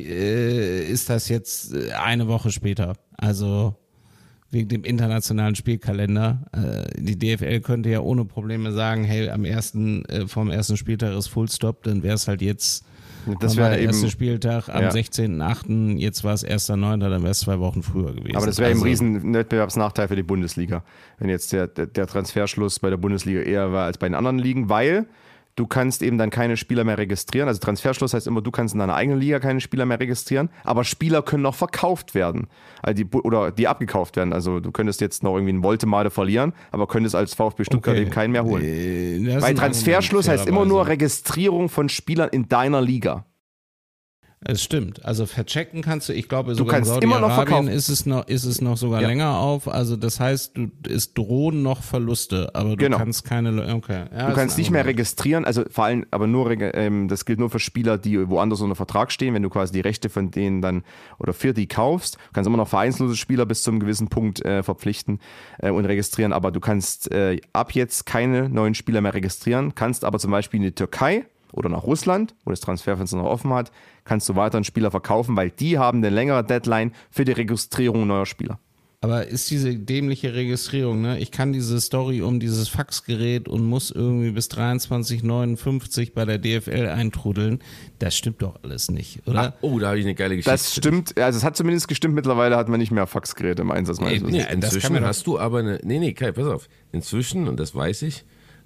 S11: ist das jetzt eine Woche später, also wegen dem internationalen Spielkalender. Die DFL könnte ja ohne Probleme sagen, hey, vom ersten Spieltag ist Fullstop, dann wäre es halt jetzt der erste Spieltag am 16.8., jetzt war es 1.9., dann wäre es 2 Wochen früher gewesen.
S12: Aber das wäre eben ein riesen Wettbewerbsnachteil für die Bundesliga, wenn jetzt der Transferschluss bei der Bundesliga eher war als bei den anderen Ligen, weil du kannst eben dann keine Spieler mehr registrieren. Also Transferschluss heißt immer, du kannst in deiner eigenen Liga keine Spieler mehr registrieren, aber Spieler können noch verkauft werden. Also die abgekauft werden. Also du könntest jetzt noch irgendwie einen Woltemade verlieren, aber könntest als VfB Stuttgart eben keinen mehr holen. Weil Transferschluss heißt immer nur Registrierung von Spielern in deiner Liga.
S11: Es stimmt. Also verchecken kannst du, ich glaube,
S12: sogar in Saudi-Arabien
S11: ist es noch sogar länger auf. Also das heißt, es drohen noch Verluste, aber du kannst keine. Okay. Ja,
S12: du kannst nicht mehr registrieren, also vor allem, aber nur, das gilt nur für Spieler, die woanders unter Vertrag stehen, wenn du quasi die Rechte von denen dann oder für die kaufst. Du kannst immer noch vereinslose Spieler bis zu einem gewissen Punkt verpflichten und registrieren, aber du kannst ab jetzt keine neuen Spieler mehr registrieren, kannst aber zum Beispiel in die Türkei oder nach Russland, wo das Transferfenster noch offen hat, kannst du weiter einen Spieler verkaufen, weil die haben eine längere Deadline für die Registrierung neuer Spieler.
S11: Aber ist diese dämliche Registrierung, ne? Ich kann diese Story um dieses Faxgerät und muss irgendwie bis 23,59 bei der DFL eintrudeln, das stimmt doch alles nicht, oder?
S10: Da habe ich eine geile Geschichte.
S12: Das stimmt, also es hat zumindest gestimmt, mittlerweile hat man nicht mehr Faxgeräte im Einsatz.
S10: Inzwischen hast du aber Kai, pass auf, inzwischen, und das weiß ich,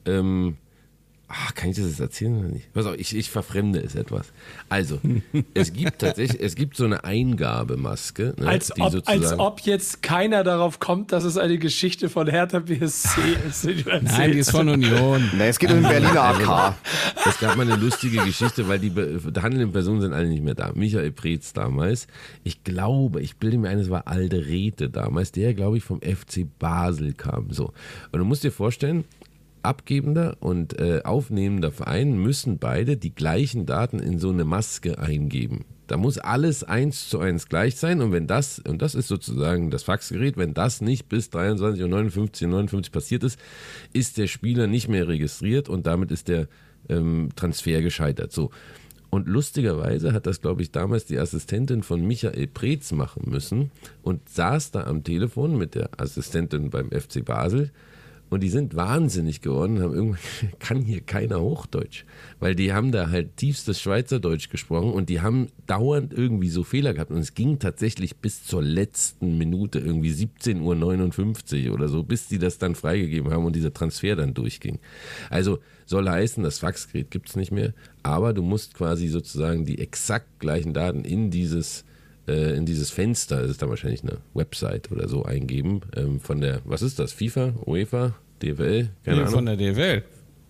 S10: kann ich das jetzt erzählen oder nicht? Pass auf, ich verfremde es etwas. Also, es gibt so eine Eingabemaske. Ne,
S9: als ob jetzt keiner darauf kommt, dass es eine Geschichte von Hertha BSC ist.
S11: Nein, die ist von Union.
S12: Nee, es geht um den Berliner AK.
S10: Es gab mal eine lustige Geschichte, weil die handelnden Personen sind alle nicht mehr da. Michael Preetz damals, ich bilde mir ein, es war Alderete damals, der, glaube ich, vom FC Basel kam. So. Und du musst dir vorstellen, abgebender und aufnehmender Verein müssen beide die gleichen Daten in so eine Maske eingeben. Da muss alles 1:1 gleich sein und wenn das ist sozusagen das Faxgerät, wenn das nicht bis 23:59 passiert ist der Spieler nicht mehr registriert und damit ist der Transfer gescheitert. So. Und lustigerweise hat das, glaube ich, damals die Assistentin von Michael Preetz machen müssen und saß da am Telefon mit der Assistentin beim FC Basel. Und die sind wahnsinnig geworden, haben irgendwann, kann hier keiner Hochdeutsch, weil die haben da halt tiefstes Schweizerdeutsch gesprochen und die haben dauernd irgendwie so Fehler gehabt und es ging tatsächlich bis zur letzten Minute, irgendwie 17:59 oder so, bis die das dann freigegeben haben und dieser Transfer dann durchging. Also soll heißen, das Faxgerät gibt es nicht mehr, aber du musst quasi sozusagen die exakt gleichen Daten in dieses Fenster, das ist da wahrscheinlich eine Website oder so, eingeben, von der, was ist das, FIFA, UEFA, DFL, keine Ahnung.
S11: Von der DFL.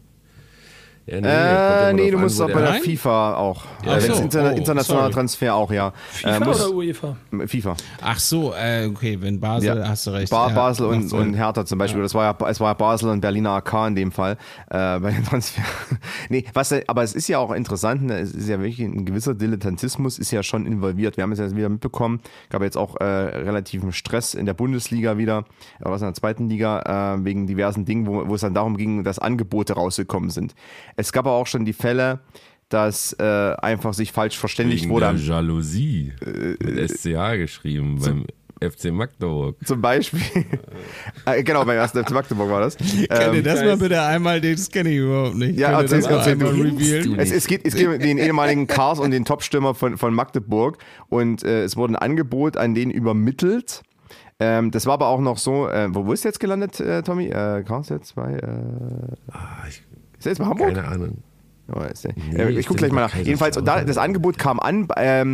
S10: Ja,
S12: nee, du musst auch bei der FIFA auch.
S11: Ja,
S12: internationaler Transfer auch, ja.
S9: FIFA oder UEFA?
S12: FIFA.
S11: Ach so, okay, wenn Basel, hast du recht.
S12: Basel und Hertha zum Beispiel. Ja. Es war ja Basel und Berliner AK in dem Fall bei den Transfer. Nee, aber es ist ja auch interessant, es ist ja wirklich ein gewisser Dilettantismus ist ja schon involviert. Wir haben es ja wieder mitbekommen, gab jetzt auch relativen Stress in der Bundesliga wieder, was in der zweiten Liga, wegen diversen Dingen, wo es dann darum ging, dass Angebote rausgekommen sind. Es gab aber auch schon die Fälle, dass einfach sich falsch verständigt
S10: Wegen
S12: wurde.
S10: Der Jalousie mit SCH geschrieben beim FC Magdeburg.
S12: Zum Beispiel. Genau, beim ersten FC Magdeburg war das.
S11: Könnt ihr das mal bitte einmal, das kenne ich überhaupt nicht.
S12: Ja,
S11: Könnt ihr das mal einmal revealen?
S12: Es geht um den ehemaligen Cars und den Topstürmer von Magdeburg und es wurde ein Angebot an den übermittelt. Das war aber auch noch so, wo ist jetzt gelandet, Tommy? Cars jetzt bei... ist er jetzt bei Hamburg?
S10: Keine Ahnung.
S12: Oh, ich gucke gleich mal nach. Jedenfalls, und das Angebot kam an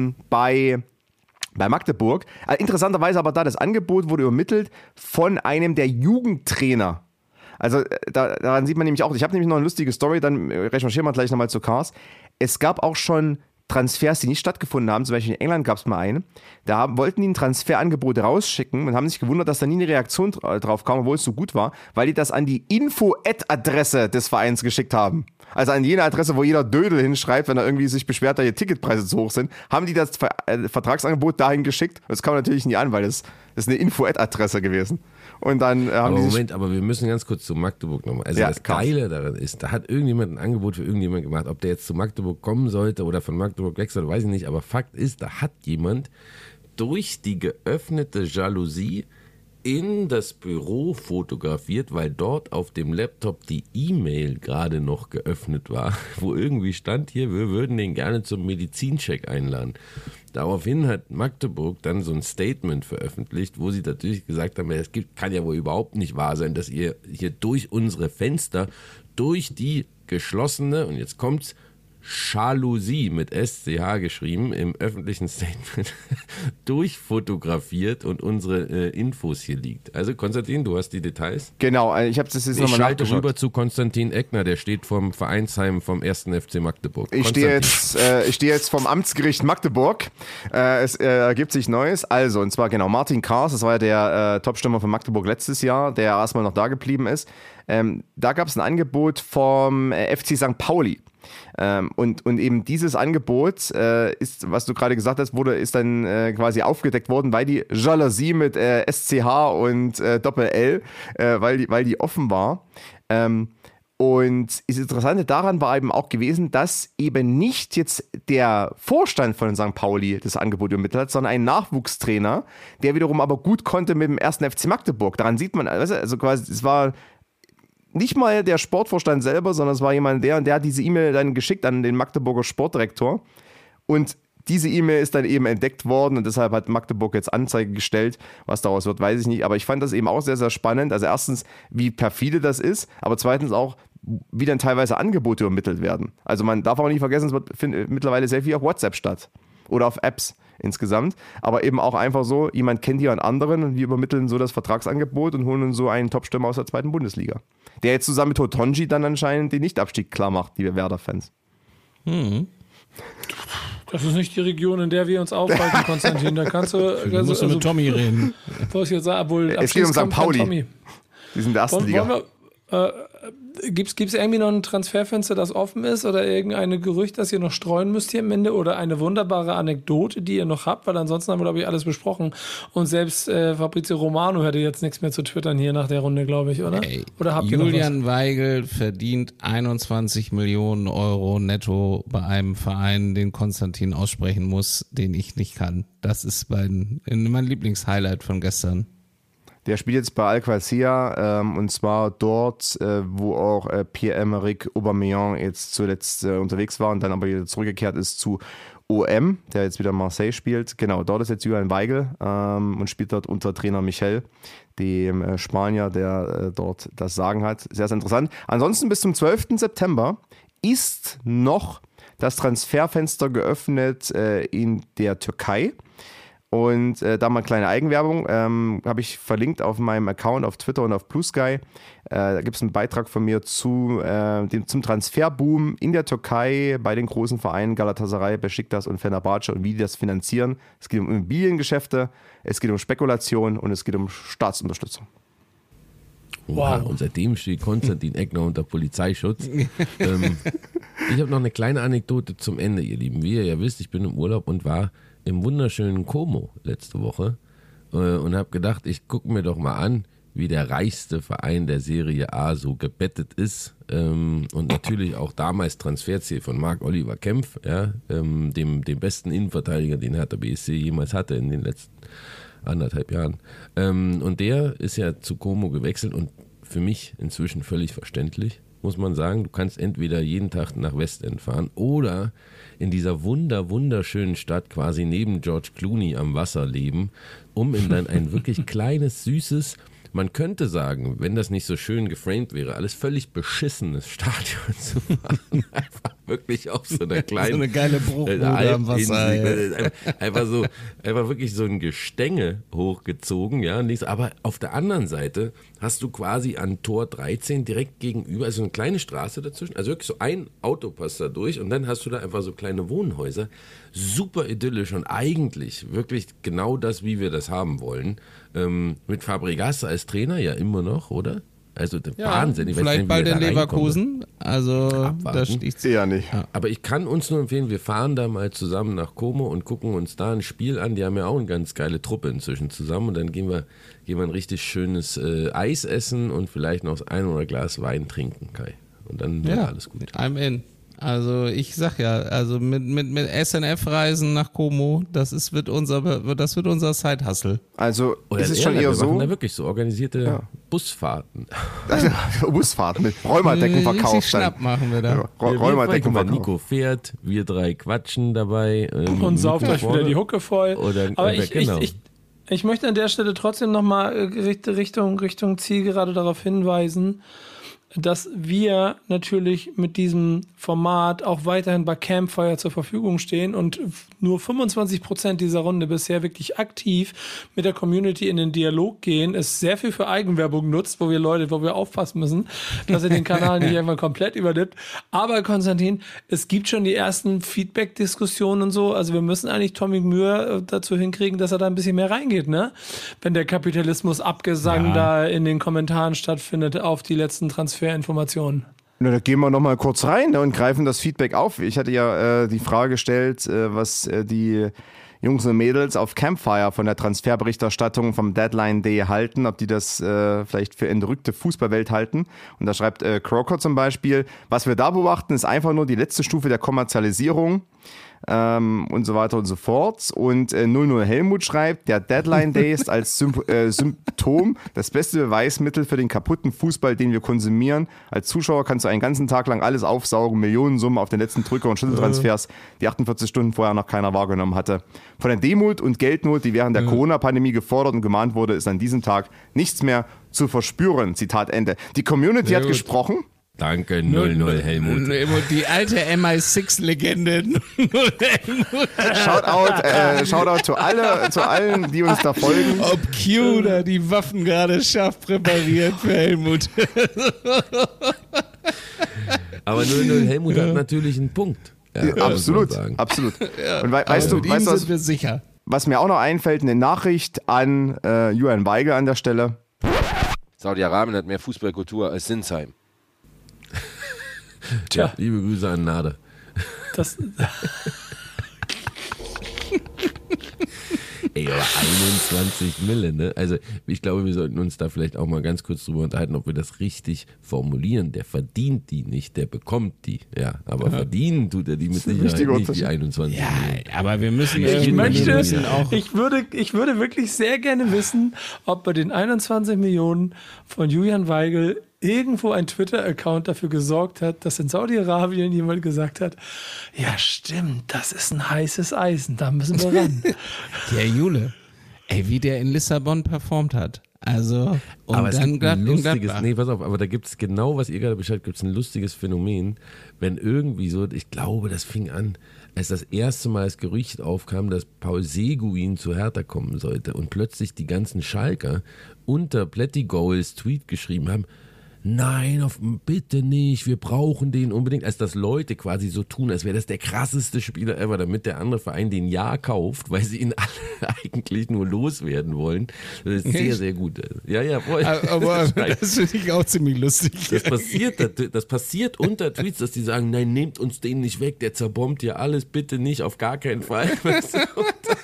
S12: bei Magdeburg. Interessanterweise aber das Angebot wurde übermittelt von einem der Jugendtrainer. Also daran sieht man nämlich auch, ich habe nämlich noch eine lustige Story, dann recherchieren wir gleich nochmal zu Cars. Es gab auch schon Transfers, die nicht stattgefunden haben, zum Beispiel in England gab es mal einen, da wollten die ein Transferangebot rausschicken und haben sich gewundert, dass da nie eine Reaktion drauf kam, obwohl es so gut war, weil die das an die Info-Ad-Adresse des Vereins geschickt haben. Also an jene Adresse, wo jeder Dödel hinschreibt, wenn er irgendwie sich beschwert, da die Ticketpreise zu hoch sind, haben die das Vertragsangebot dahin geschickt. Das kam natürlich nie an, weil das ist eine Info-Ad-Adresse gewesen. Und dann haben die
S10: Moment, aber wir müssen ganz kurz zu Magdeburg nochmal. Also das Geile daran ist, da hat irgendjemand ein Angebot für irgendjemand gemacht. Ob der jetzt zu Magdeburg kommen sollte oder von Magdeburg weg soll, weiß ich nicht. Aber Fakt ist, da hat jemand durch die geöffnete Jalousie in das Büro fotografiert, weil dort auf dem Laptop die E-Mail gerade noch geöffnet war, wo irgendwie stand hier, wir würden den gerne zum Medizincheck einladen. Daraufhin hat Magdeburg dann so ein Statement veröffentlicht, wo sie natürlich gesagt haben, es kann ja wohl überhaupt nicht wahr sein, dass ihr hier durch unsere Fenster, durch die geschlossene, und jetzt kommt's, Jalousie mit SCH geschrieben im öffentlichen Statement durchfotografiert und unsere Infos hier liegt. Also Konstantin, du hast die Details?
S12: Genau, ich habe das jetzt nochmal nachgeschaut.
S10: Ich schalte rüber zu Konstantin Eckner, der steht vom Vereinsheim vom 1. FC Magdeburg.
S12: Ich stehe jetzt vom Amtsgericht Magdeburg. Es ergibt sich Neues. Also, und zwar genau Martin Kars, das war ja der Topstürmer von Magdeburg letztes Jahr, der erstmal noch da geblieben ist. Da gab es ein Angebot vom FC St. Pauli. Und eben dieses Angebot ist, was du gerade gesagt hast, ist dann quasi aufgedeckt worden, weil die Jalousie mit SCH und Doppel-L, weil die offen war. Und das Interessante daran war eben auch gewesen, dass eben nicht jetzt der Vorstand von St. Pauli das Angebot übermittelt hat, sondern ein Nachwuchstrainer, der wiederum aber gut konnte mit dem 1. FC Magdeburg. Daran sieht man, also quasi, es war nicht mal der Sportvorstand selber, sondern es war jemand, der hat diese E-Mail dann geschickt an den Magdeburger Sportdirektor und diese E-Mail ist dann eben entdeckt worden und deshalb hat Magdeburg jetzt Anzeige gestellt. Was daraus wird, weiß ich nicht, aber ich fand das eben auch sehr, sehr spannend. Also erstens, wie perfide das ist, aber zweitens auch, wie dann teilweise Angebote übermittelt werden. Also man darf auch nicht vergessen, es findet mittlerweile sehr viel auf WhatsApp statt oder auf Apps insgesamt, aber eben auch einfach so, jemand kennt jemand anderen und wir übermitteln so das Vertragsangebot und holen uns so einen Topstürmer aus der 2. Bundesliga. Der jetzt zusammen mit Hotonji dann anscheinend den Nichtabstieg klar macht, die Werder-Fans.
S9: Das ist nicht die Region, in der wir uns aufhalten, Konstantin. Da kannst du
S11: musst du mit Tommy reden.
S9: Ich jetzt sagen, obwohl
S12: es geht um St. Pauli. Die sind in der ersten Liga.
S9: Gibt es irgendwie noch ein Transferfenster, das offen ist oder irgendein Gerücht, das ihr noch streuen müsst hier am Ende oder eine wunderbare Anekdote, die ihr noch habt, weil ansonsten haben wir, glaube ich, alles besprochen und selbst Fabrizio Romano hätte jetzt nichts mehr zu twittern hier nach der Runde, glaube ich, oder?
S11: Hey,
S9: oder habt
S11: Julian Weigel verdient 21 Millionen Euro netto bei einem Verein, den Konstantin aussprechen muss, den ich nicht kann. Das ist mein Lieblingshighlight von gestern.
S12: Der spielt jetzt bei Al-Qassia und zwar dort, wo auch Pierre-Emerick Aubameyang jetzt zuletzt unterwegs war und dann aber wieder zurückgekehrt ist zu OM, der jetzt wieder Marseille spielt. Genau, dort ist jetzt Julian Weigel und spielt dort unter Trainer Michel, dem Spanier, der dort das Sagen hat. Sehr, sehr interessant. Ansonsten bis zum 12. September ist noch das Transferfenster geöffnet in der Türkei. Und da mal kleine Eigenwerbung, habe ich verlinkt auf meinem Account auf Twitter und auf Blue Sky. Da gibt es einen Beitrag von mir zum Transferboom in der Türkei bei den großen Vereinen Galatasaray, Beşiktaş und Fenerbahçe und wie die das finanzieren. Es geht um Immobiliengeschäfte, es geht um Spekulation und es geht um Staatsunterstützung.
S10: Wow. Und seitdem steht Konstantin Eckner unter Polizeischutz. Ich habe noch eine kleine Anekdote zum Ende, ihr Lieben. Wie ihr ja wisst, ich bin im Urlaub und war im wunderschönen Como letzte Woche und habe gedacht, ich gucke mir doch mal an, wie der reichste Verein der Serie A so gebettet ist. Und natürlich auch damals Transferziel von Marc-Oliver Kempf, ja, dem besten Innenverteidiger, den Hertha BSC jemals hatte in den letzten 1,5 Jahren. Und der ist ja zu Como gewechselt und für mich inzwischen völlig verständlich, muss man sagen. Du kannst entweder jeden Tag nach Westend fahren oder in dieser wunderschönen Stadt quasi neben George Clooney am Wasser leben, um in dann ein wirklich kleines, süßes, man könnte sagen, wenn das nicht so schön geframed wäre, alles völlig beschissenes Stadion zu fahren. Einfach wirklich auf so einer kleinen...
S11: so eine geile Bruchbude am Wasser.
S10: Einfach wirklich so ein Gestänge hochgezogen. Ja, aber auf der anderen Seite hast du quasi an Tor 13 direkt gegenüber, also eine kleine Straße dazwischen, also wirklich so ein Auto passt da durch und dann hast du da einfach so kleine Wohnhäuser. Super idyllisch und eigentlich wirklich genau das, wie wir das haben wollen. Mit Fabregas als Trainer ja immer noch, oder? Also Wahnsinn. Ich
S11: vielleicht
S10: nicht,
S11: bald in Leverkusen. Also da sticht's
S12: ja nicht.
S10: Ja. Aber ich kann uns nur empfehlen, wir fahren da mal zusammen nach Como und gucken uns da ein Spiel an. Die haben ja auch eine ganz geile Truppe inzwischen zusammen und dann gehen wir ein richtig schönes Eis essen und vielleicht noch ein oder Glas Wein trinken, Kai. Und dann wird alles gut.
S11: I'm in. Also ich sag ja, also mit SNF-Reisen nach Como, das wird unser Side-Hustle.
S12: Also
S10: oder
S12: ist es schon eher so?
S10: Wir machen da wirklich so organisierte Busfahrten.
S12: Busfahrten mit Räumerdecken verkauft.
S11: Schnapp machen wir da.
S12: Räumerdecken
S10: verkauft. Nico fährt, wir 3 quatschen dabei.
S9: Und sauft euch wieder die Hucke voll. Aber
S10: genau.
S9: ich möchte an der Stelle trotzdem nochmal Richtung Zielgerade darauf hinweisen, dass wir natürlich mit diesem Format auch weiterhin bei Campfire zur Verfügung stehen und nur 25% dieser Runde bisher wirklich aktiv mit der Community in den Dialog gehen, es sehr viel für Eigenwerbung nutzt, wo wir aufpassen müssen, dass ihr den Kanal nicht irgendwann komplett übernimmt. Aber Konstantin, es gibt schon die ersten Feedback-Diskussionen und so, also wir müssen eigentlich Tommy Mühr dazu hinkriegen, dass er da ein bisschen mehr reingeht, ne? Wenn der Kapitalismus-Abgesang da in den Kommentaren stattfindet auf die letzten Transferinformationen.
S12: Na, da gehen wir nochmal kurz rein und greifen das Feedback auf. Ich hatte ja die Frage gestellt, was die Jungs und Mädels auf Campfire von der Transferberichterstattung vom Deadline Day halten, ob die das vielleicht für entrückte Fußballwelt halten. Und da schreibt Crocker zum Beispiel, was wir da beobachten, ist einfach nur die letzte Stufe der Kommerzialisierung. Und so weiter und so fort. Und 00 Helmut schreibt, der Deadline Day ist als Symptom das beste Beweismittel für den kaputten Fußball, den wir konsumieren. Als Zuschauer kannst du einen ganzen Tag lang alles aufsaugen, Millionensummen auf den letzten Drücker- und Schlüsseltransfers, die 48 Stunden vorher noch keiner wahrgenommen hatte. Von der Demut und Geldnot, die während der Corona-Pandemie gefordert und gemahnt wurde, ist an diesem Tag nichts mehr zu verspüren. Zitat Ende. Die Community hat gesprochen.
S10: Danke, 00 Helmut.
S11: Die alte MI6-Legende.
S12: Shoutout zu allen, die uns da folgen.
S11: Ob Q da die Waffen gerade scharf präpariert für Helmut.
S10: Aber 00 Helmut hat natürlich einen Punkt.
S12: Ja, absolut.
S11: Ja,
S12: und weißt du,
S11: sind wir sicher.
S12: Was mir auch noch einfällt, eine Nachricht an Julian Weigel an der Stelle.
S13: Saudi-Arabien hat mehr Fußballkultur als Sinsheim.
S10: Tja, liebe Grüße an Nade. Ey, aber 21 Mille, ne? Also ich glaube, wir sollten uns da vielleicht auch mal ganz kurz drüber unterhalten, ob wir das richtig formulieren. Der verdient die nicht, der bekommt die. Ja, aber verdienen tut er die mit Sicherheit nicht, die 21 Millionen.
S11: Aber wir müssen...
S9: Ich würde wirklich sehr gerne wissen, ob bei den 21 Millionen von Julian Weigel irgendwo ein Twitter-Account dafür gesorgt hat, dass in Saudi-Arabien jemand gesagt hat, ja stimmt, das ist ein heißes Eisen, da müssen wir ran.
S11: Ja, Jule, wie der in Lissabon performt hat. Also, und
S10: aber
S11: dann
S10: ein lustiges, pass auf, aber da gibt es genau, was ihr gerade beschreibt, gibt es ein lustiges Phänomen, wenn irgendwie so, ich glaube, das fing an, als das erste Mal das Gerücht aufkam, dass Paul Seguin zu Hertha kommen sollte und plötzlich die ganzen Schalker unter Plättigolds Tweet geschrieben haben, nein, bitte nicht, wir brauchen den unbedingt, als dass Leute quasi so tun, als wäre das der krasseste Spieler ever, damit der andere Verein den ja kauft, weil sie ihn alle eigentlich nur loswerden wollen. Das ist sehr, sehr gut. Ja, voll.
S11: Aber das finde ich auch ziemlich lustig.
S10: Das passiert unter Tweets, dass die sagen, nein, nehmt uns den nicht weg, der zerbombt ja alles, bitte nicht, auf gar keinen Fall.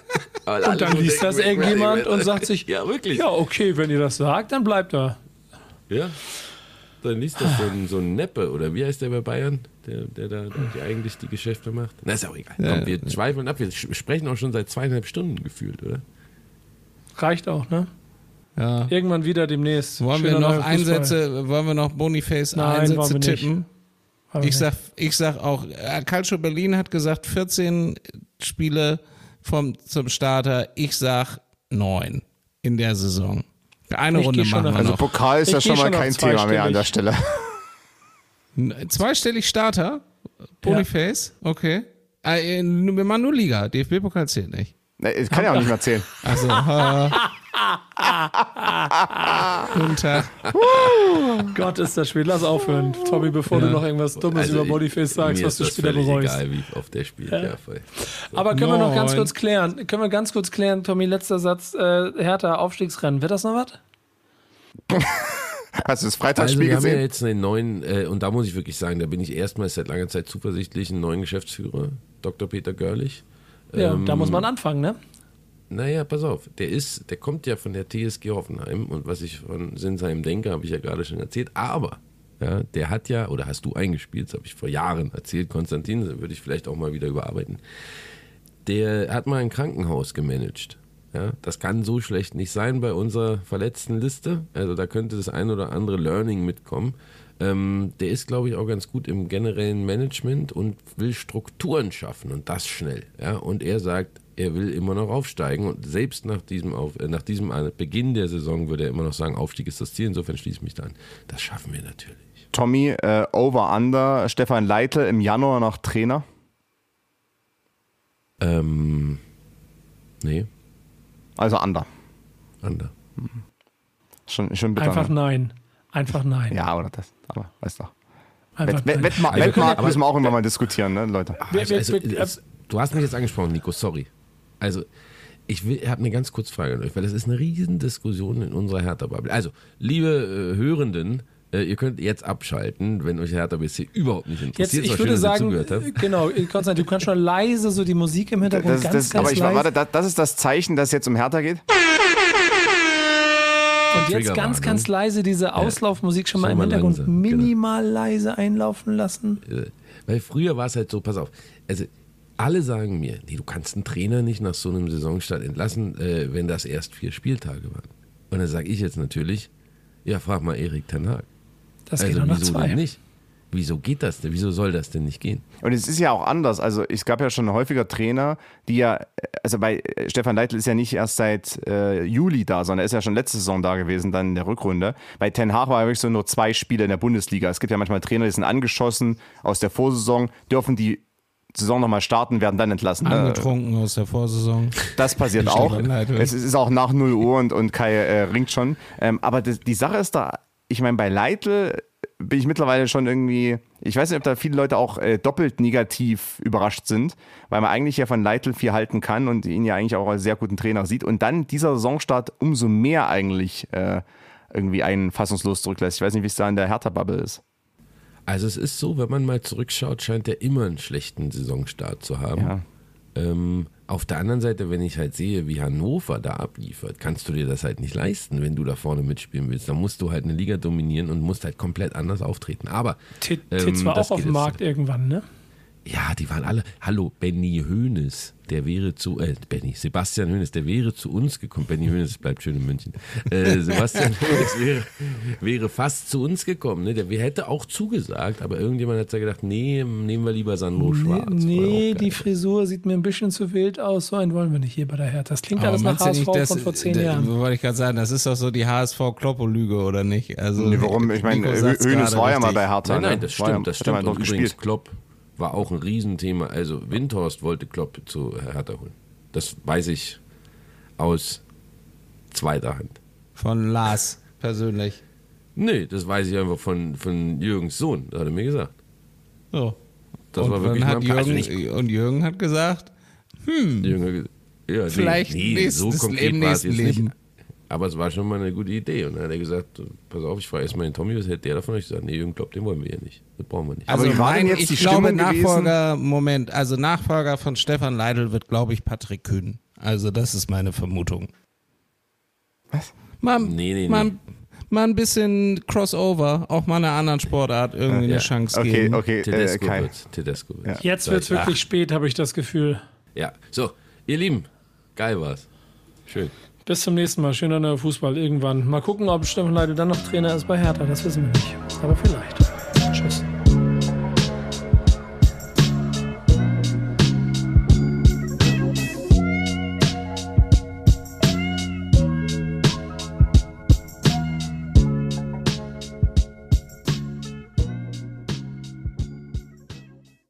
S9: Und dann liest das irgendjemand und sagt sich,
S10: ja, wirklich.
S9: Ja, okay, wenn ihr das sagt, dann bleibt er.
S10: Ja, dann liest das so ein Neppe, oder wie heißt der bei Bayern, der da eigentlich die Geschäfte macht? Na, ist auch egal.
S11: Ja.
S10: Komm, wir schweifeln ab, wir sprechen auch schon seit 2,5 Stunden gefühlt, oder?
S9: Reicht auch, ne?
S11: Ja.
S9: Irgendwann wieder demnächst.
S11: Wollen wir noch Boniface Einsätze tippen? Ich sag auch, Calcio Berlin hat gesagt 14 Spiele zum Starter. Ich sag 9 in der Saison. Eine Runde machen wir noch.
S12: Also Pokal ist ja schon mal kein Thema mehr an der Stelle.
S11: Zweistellig Starter? Boniface? Okay. Wir machen nur Liga. DFB-Pokal zählt nicht.
S12: Ich kann ja auch nicht mehr zählen.
S11: Also, guten Tag.
S9: Gott, ist das spät. Lass aufhören, Tommy, bevor du noch irgendwas Dummes über Bodyface sagst, was du später bereust.
S10: Egal, wie oft der spielt. Ja, voll. So.
S9: Aber können wir noch ganz kurz klären? Tommy, letzter Satz. Hertha, Aufstiegsrennen. Wird das noch was?
S12: Hast du das Freitagsspiel
S10: gesehen?
S12: Wir haben
S10: ja jetzt einen neuen, und da muss ich wirklich sagen, da bin ich erstmals seit langer Zeit zuversichtlich, einen neuen Geschäftsführer, Dr. Peter Görlich.
S9: Ja, da muss man anfangen, ne?
S10: Naja, pass auf, der kommt ja von der TSG Hoffenheim, und was ich von Sinsheim denke, habe ich ja gerade schon erzählt, aber ja, der hat ja, oder hast du eingespielt, das habe ich vor Jahren erzählt, Konstantin, da würde ich vielleicht auch mal wieder überarbeiten, der hat mal ein Krankenhaus gemanagt. Ja, das kann so schlecht nicht sein bei unserer verletzten Liste, also da könnte das ein oder andere Learning mitkommen. Der ist, glaube ich, auch ganz gut im generellen Management und will Strukturen schaffen, und das schnell. Ja? Und er sagt, er will immer noch aufsteigen, und selbst nach diesem Beginn der Saison würde er immer noch sagen, Aufstieg ist das Ziel. Insofern schließe ich mich da an. Das schaffen wir natürlich.
S12: Tommy, Over-Under, Stefan Leitl im Januar noch Trainer?
S10: Nee.
S12: Also Under.
S10: Under.
S12: Schon bitter.
S9: Einfach nein. Einfach nein.
S12: Ja, oder das. Aber weißt doch.
S9: Wettmarkt
S12: müssen wir auch immer mal diskutieren, ne, Leute.
S10: Du hast mich jetzt angesprochen, Nico, sorry. Also, ich habe eine ganz kurze Frage an euch, weil das ist eine riesen Diskussion in unserer Hertha-Bubble. Also, liebe Hörenden, ihr könnt jetzt abschalten, wenn euch Hertha BSC überhaupt nicht interessiert.
S9: Jetzt, ich würde sagen, genau, Konstantin, du kannst schon leise so die Musik im Hintergrund ganz leise.
S12: Warte, das ist das Zeichen, dass es jetzt um Hertha geht?
S9: Und jetzt ganz leise diese Auslaufmusik schon mal im Hintergrund langsam, minimal leise einlaufen lassen.
S10: Weil früher war es halt so, pass auf, also alle sagen mir, nee, du kannst einen Trainer nicht nach so einem Saisonstart entlassen, wenn das erst 4 Spieltage waren. Und dann sage ich jetzt natürlich, ja, frag mal Erik ten Hag.
S9: Das geht auch nach 2.
S10: Denn nicht? Wieso geht das denn? Wieso soll das denn nicht gehen?
S12: Und es ist ja auch anders. Also es gab ja schon häufiger Trainer, die ja, also bei Stefan Leitl ist ja nicht erst seit Juli da, sondern er ist ja schon letzte Saison da gewesen, dann in der Rückrunde. Bei Ten Hag war ja wirklich so nur 2 Spiele in der Bundesliga. Es gibt ja manchmal Trainer, die sind angeschossen aus der Vorsaison, dürfen die Saison nochmal starten, werden dann entlassen.
S11: Angetrunken aus der Vorsaison.
S12: Das passiert auch. Es ist auch nach 0 Uhr und Kai ringt schon. Aber die Sache ist da, ich meine, bei Leitl bin ich mittlerweile schon irgendwie, ich weiß nicht, ob da viele Leute auch doppelt negativ überrascht sind, weil man eigentlich ja von Leitl viel halten kann und ihn ja eigentlich auch als sehr guten Trainer sieht, und dann dieser Saisonstart umso mehr eigentlich irgendwie einen fassungslos zurücklässt. Ich weiß nicht, wie es da in der Hertha-Bubble ist.
S10: Also es ist so, wenn man mal zurückschaut, scheint er immer einen schlechten Saisonstart zu haben.
S12: Ja.
S10: Auf der anderen Seite, wenn ich halt sehe, wie Hannover da abliefert, kannst du dir das halt nicht leisten, wenn du da vorne mitspielen willst. Dann musst du halt eine Liga dominieren und musst halt komplett anders auftreten. Aber
S9: Titz war auch auf dem Markt irgendwann, ne?
S10: Ja, die waren alle. Hallo, Benny Hoeneß, der wäre Sebastian Hoeneß, der wäre zu uns gekommen. Benny Hoeneß bleibt schön in München. Sebastian Hoeneß wäre fast zu uns gekommen. Ne? Der hätte auch zugesagt, aber irgendjemand hat ja gedacht, nee, nehmen wir lieber Sandro Schwarz.
S9: Nee, die Frisur sieht mir ein bisschen zu wild aus. So einen wollen wir nicht hier bei der Hertha. Das klingt alles nach HSV von vor 10 Jahren.
S11: Wollte ich gerade sagen, das ist doch so die HSV-Kloppo-Lüge, oder nicht? Also,
S12: nee, warum? Ich meine, Hoeneß war ja mal bei Hertha.
S10: Nein, das stimmt. Und übrigens, Klopp war auch ein Riesenthema. Also Windhorst wollte Klopp zu Hertha holen. Das weiß ich aus zweiter Hand.
S11: Von Lars persönlich?
S10: Nee, das weiß ich einfach von Jürgens Sohn, hat er mir gesagt.
S11: So.
S10: Das war wirklich
S11: und Jürgen hat gesagt,
S10: Jürgen, ja,
S11: vielleicht
S10: so konkret
S11: im
S10: war es
S11: nächsten
S10: jetzt
S11: Leben.
S10: nicht. Aber es war schon mal eine gute Idee. Und dann hat er gesagt, pass auf, ich frage erstmal den Tommy, was hätte der davon? Ich gesagt, nee, Jürgen Klopp, den wollen wir ja nicht. Das brauchen wir nicht.
S11: Also
S12: wie war denn jetzt
S11: ich
S12: die
S11: glaube,
S12: Stimmung gewesen?
S11: Nachfolger von Stefan Leitl wird, glaube ich, Patrick Kühn. Also das ist meine Vermutung.
S12: Was?
S11: Mal ein bisschen Crossover, auch mal einer anderen Sportart irgendwie eine Chance geben.
S12: Okay,
S10: Tedesco
S12: Kai.
S10: wird's.
S9: Jetzt wird es wirklich spät, habe ich das Gefühl.
S10: Ja, so, ihr Lieben, geil war's. Schön.
S9: Bis zum nächsten Mal. Schöner neuer Fußball irgendwann. Mal gucken, ob Stefan Leitl dann noch Trainer ist bei Hertha. Das wissen wir nicht. Aber vielleicht. Tschüss.